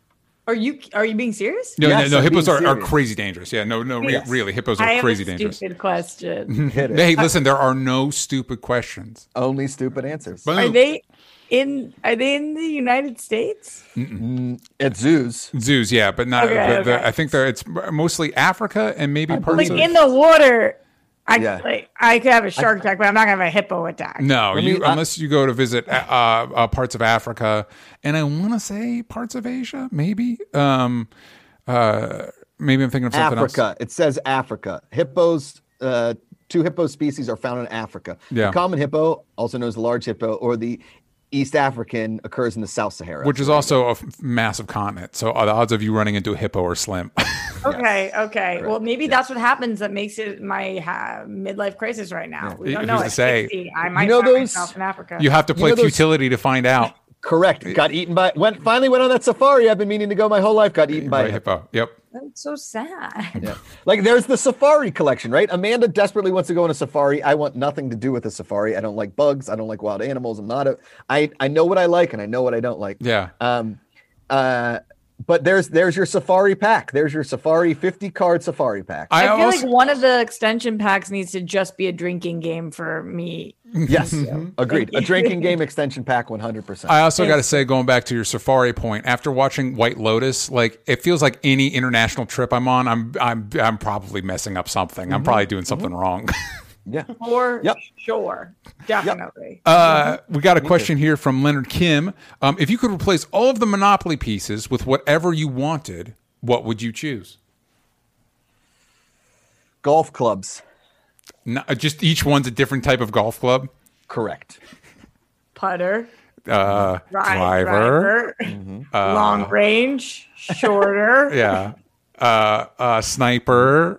Are you are you being serious? No, Yes, no, no. I'm Hippos being are, are serious. crazy dangerous. Yeah, no, no, re- Yes. really, hippos I are have crazy a dangerous. stupid question. Hit it. Hey, listen, there are no stupid questions. Only stupid answers. Boom. Are they in? Are they in the United States? Mm, at zoos. Zoos, yeah, but not. Okay, the, the, okay. I think they're, it's mostly Africa and maybe parts Like of. in the water. I Yeah. like, I could have a shark attack, but I'm not gonna have a hippo attack. No, Let you, me- I- unless you go to visit uh, uh, parts of Africa, and I want to say parts of Asia, maybe. Um, uh, maybe I'm thinking of something Africa. else. It says Africa. Hippos, uh, two hippo species are found in Africa. Yeah. The common hippo, also known as the large hippo, or the East African, occurs in the South Sahara. Which is also a f- massive continent, so uh, the odds of you running into a hippo are slim. Okay, okay. Well, maybe that's what happens that makes it my ha- midlife crisis right now. We don't Who's know. to At say? sixty, I might know find those- myself in Africa. You have to play know those- futility to find out. Correct. Got eaten by, went, finally went on that safari I've been meaning to go my whole life. Got eaten by, By a a hippo. hippo. Yep. That's so sad. Yeah. Like there's the safari collection, right? Amanda desperately wants to go on a safari. I want nothing to do with a safari. I don't like bugs. I don't like wild animals. I'm not a, I, I know what I like and I know what I don't like. Yeah. Um, uh, but there's there's your safari pack. There's your safari fifty card safari pack. I, I feel also, like one of the extension packs needs to just be a drinking game for me. Yes, agreed. A drinking game extension pack, one hundred percent. I also got to say, going back to your safari point, after watching White Lotus, like it feels like any international trip I'm on, I'm I'm I'm probably messing up something. I'm probably doing something wrong. Yeah. For Yep. sure. Definitely. Uh, we got a question here from Leonard Kim. Um, if you could replace all of the Monopoly pieces with whatever you wanted, what would you choose? Golf clubs. No, just each one's a different type of golf club. Correct. Putter. Uh, Right, driver. driver, long range, shorter. Yeah. Uh, uh, sniper.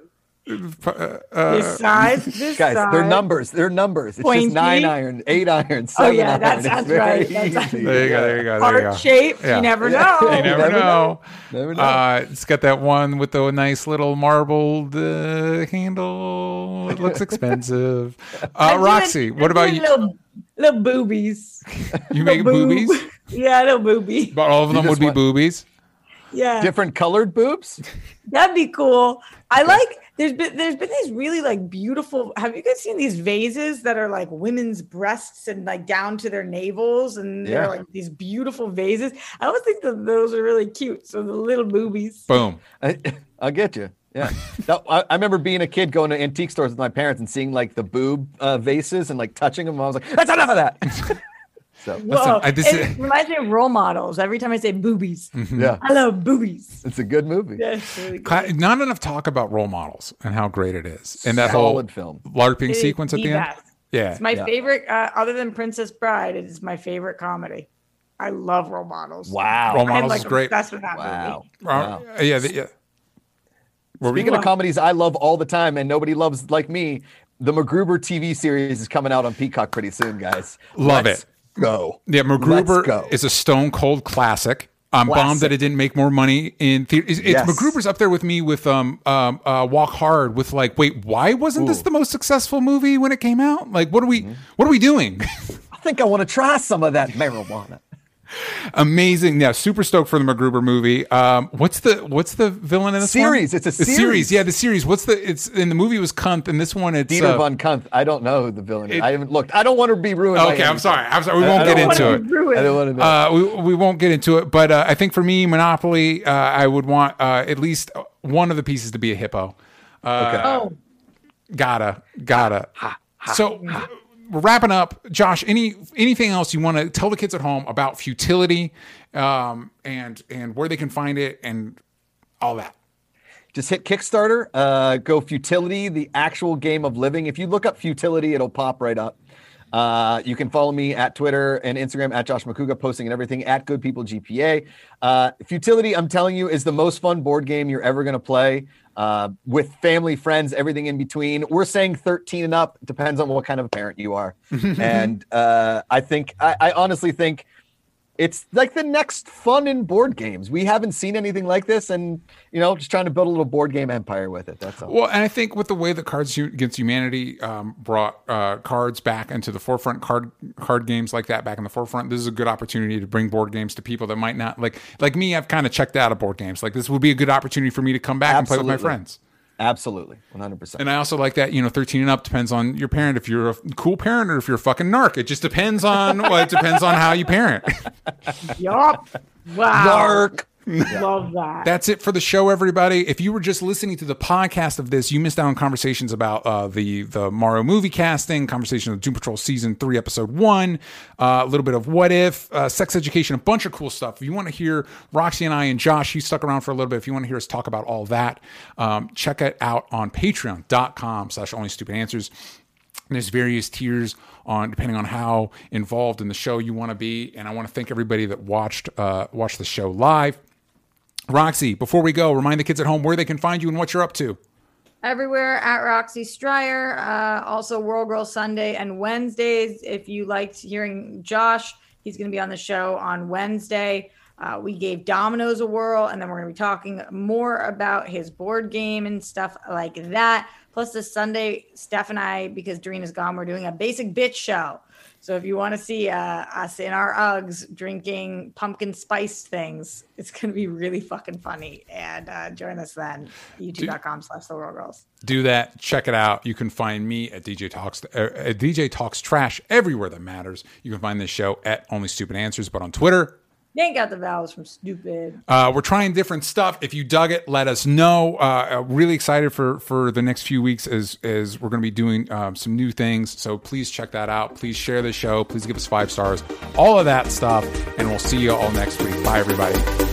This side, this Guys, side. they're numbers. They're numbers. It's Pointy. just nine iron, eight iron, Oh seven yeah, iron. that It's sounds very right. That sounds easy. There you go. There you go. There you go. Heart shape. Yeah. You never Yeah. know. You never, never know. know. Never know. Uh, it's got that one with the nice little marbled uh, handle. It looks expensive. Uh, I'm doing- Roxy, what I'm about doing you? Little, little boobies. You make Little boobies? boob. Yeah, little boobie. But all of them just would be want- boobies. Yeah, Different colored boobs. that'd be cool. I like. There's been there's been these really like beautiful. Have you guys seen these vases that are like women's breasts and like down to their navels, and they're Yeah. like these beautiful vases. I always think that those are really cute. So the little boobies. Boom. I, I'll get you. Yeah. That, I, I remember being a kid going to antique stores with my parents and seeing like the boob uh, vases and like touching them. I was like, that's enough of that. So Whoa. I- this it is- reminds me of role models. Every time I say boobies, yeah, I love boobies. it's a good movie. Yeah, it's really good. Cla- Not enough talk about role models and how great it is. And that Solid whole film. LARPing It is sequence at the the end. best. Yeah. It's my Yeah. favorite, uh, other than Princess Bride. It is my favorite comedy. I love role models. Wow. Role I'm models like is great. obsessed with that Wow. movie. Uh, yeah. the- yeah. Were we- Speaking of comedies I love all the time and nobody loves like me, the MacGruber T V series is coming out on Peacock pretty soon, guys. Love Let's it. Go. Yeah, Let's MacGruber go. is a stone cold classic. I'm bummed Classic. that it didn't make more money in theater. It's, it's Yes. MacGruber's up there with me with um um uh, Walk Hard with like, wait, why wasn't this Ooh. the most successful movie when it came out? Like, what are we what are we doing? I think I want to try some of that marijuana. Amazing, yeah, super stoked for the MacGruber movie. Um, what's the what's the villain in this Series. one? It's a The series. Yeah, the series. What's the? It's in the movie was Kunt, and this one it's. Dieter uh, von Kunt. I don't know who the villain is. it- I haven't looked. I don't want to be ruined. by Okay, I'm anything. sorry. I'm sorry. We I- won't I get don't into wanna it. be ruined. I don't want to know. Uh, we we won't get into it, but uh, I think for me, Monopoly, uh, I would want uh, at least one of the pieces to be a hippo. Uh, okay. Oh, Gotta, gotta. So we're wrapping up. Josh, any anything else you want to tell the kids at home about futility, um, and and where they can find it and all that? Just hit Kickstarter, uh, go Futility, the actual game of living. If you look up Futility, it'll pop right up. Uh, you can follow me at Twitter and Instagram at Josh Makuga, posting and everything at Good People G P A. Uh, Futility, I'm telling you, is the most fun board game you're ever going to play uh, with family, friends, everything in between. We're saying thirteen and up. Depends on what kind of parent you are. and uh, I think, I, I honestly think It's like the next fun in board games. We haven't seen anything like this, and you know, just trying to build a little board game empire with it. That's all. Well, and I think with the way that Cards Against Humanity um, brought uh, cards back into the forefront, card card games like that back in the forefront, this is a good opportunity to bring board games to people that might not like like me. I've kind of checked out of board games. Like this would be a good opportunity for me to come back Absolutely. and play with my friends. Absolutely, one hundred percent. And I also like that, you know, thirteen and up depends on your parent. If you're a cool parent or if you're a fucking narc, it just depends on well, it depends on how you parent. Yup. Wow. Narc. Love that. That's it for the show, everybody. If you were just listening to the podcast of this, you missed out on conversations about uh, the the Mario movie casting, conversation of Doom Patrol season three, episode one, uh, a little bit of What If, uh, sex education, a bunch of cool stuff. If you want to hear Roxy and I and Josh, he stuck around for a little bit. If you want to hear us talk about all that, um, check it out on patreon.com slash only stupid answers. There's various tiers on depending on how involved in the show you want to be. And I want to thank everybody that watched uh, watched the show live. Roxy, before we go, remind the kids at home where they can find you and what you're up to. Everywhere at Roxy Stryer. Uh, also, World Girl Sunday and Wednesdays. If you liked hearing Josh, he's going to be on the show on Wednesday. Uh, we gave Dominoes a whirl, and then we're going to be talking more about his board game and stuff like that. Plus, this Sunday, Steph and I, because Doreen is gone, we're doing a Basic Bitch show. So if you want to see uh, us in our Uggs drinking pumpkin spice things, it's going to be really fucking funny. And uh, join us then. YouTube.com slash The World Girls. Do that. Check it out. You can find me at D J Talks uh, at D J Talks Trash everywhere that matters. You can find this show at Only Stupid Answers, but on Twitter. Yank out the vowels from stupid. Uh, we're trying different stuff. If you dug it, let us know. Uh, really excited for, for the next few weeks as, as we're going to be doing um, some new things. So please check that out. Please share the show. Please give us five stars. All of that stuff. And we'll see you all next week. Bye, everybody.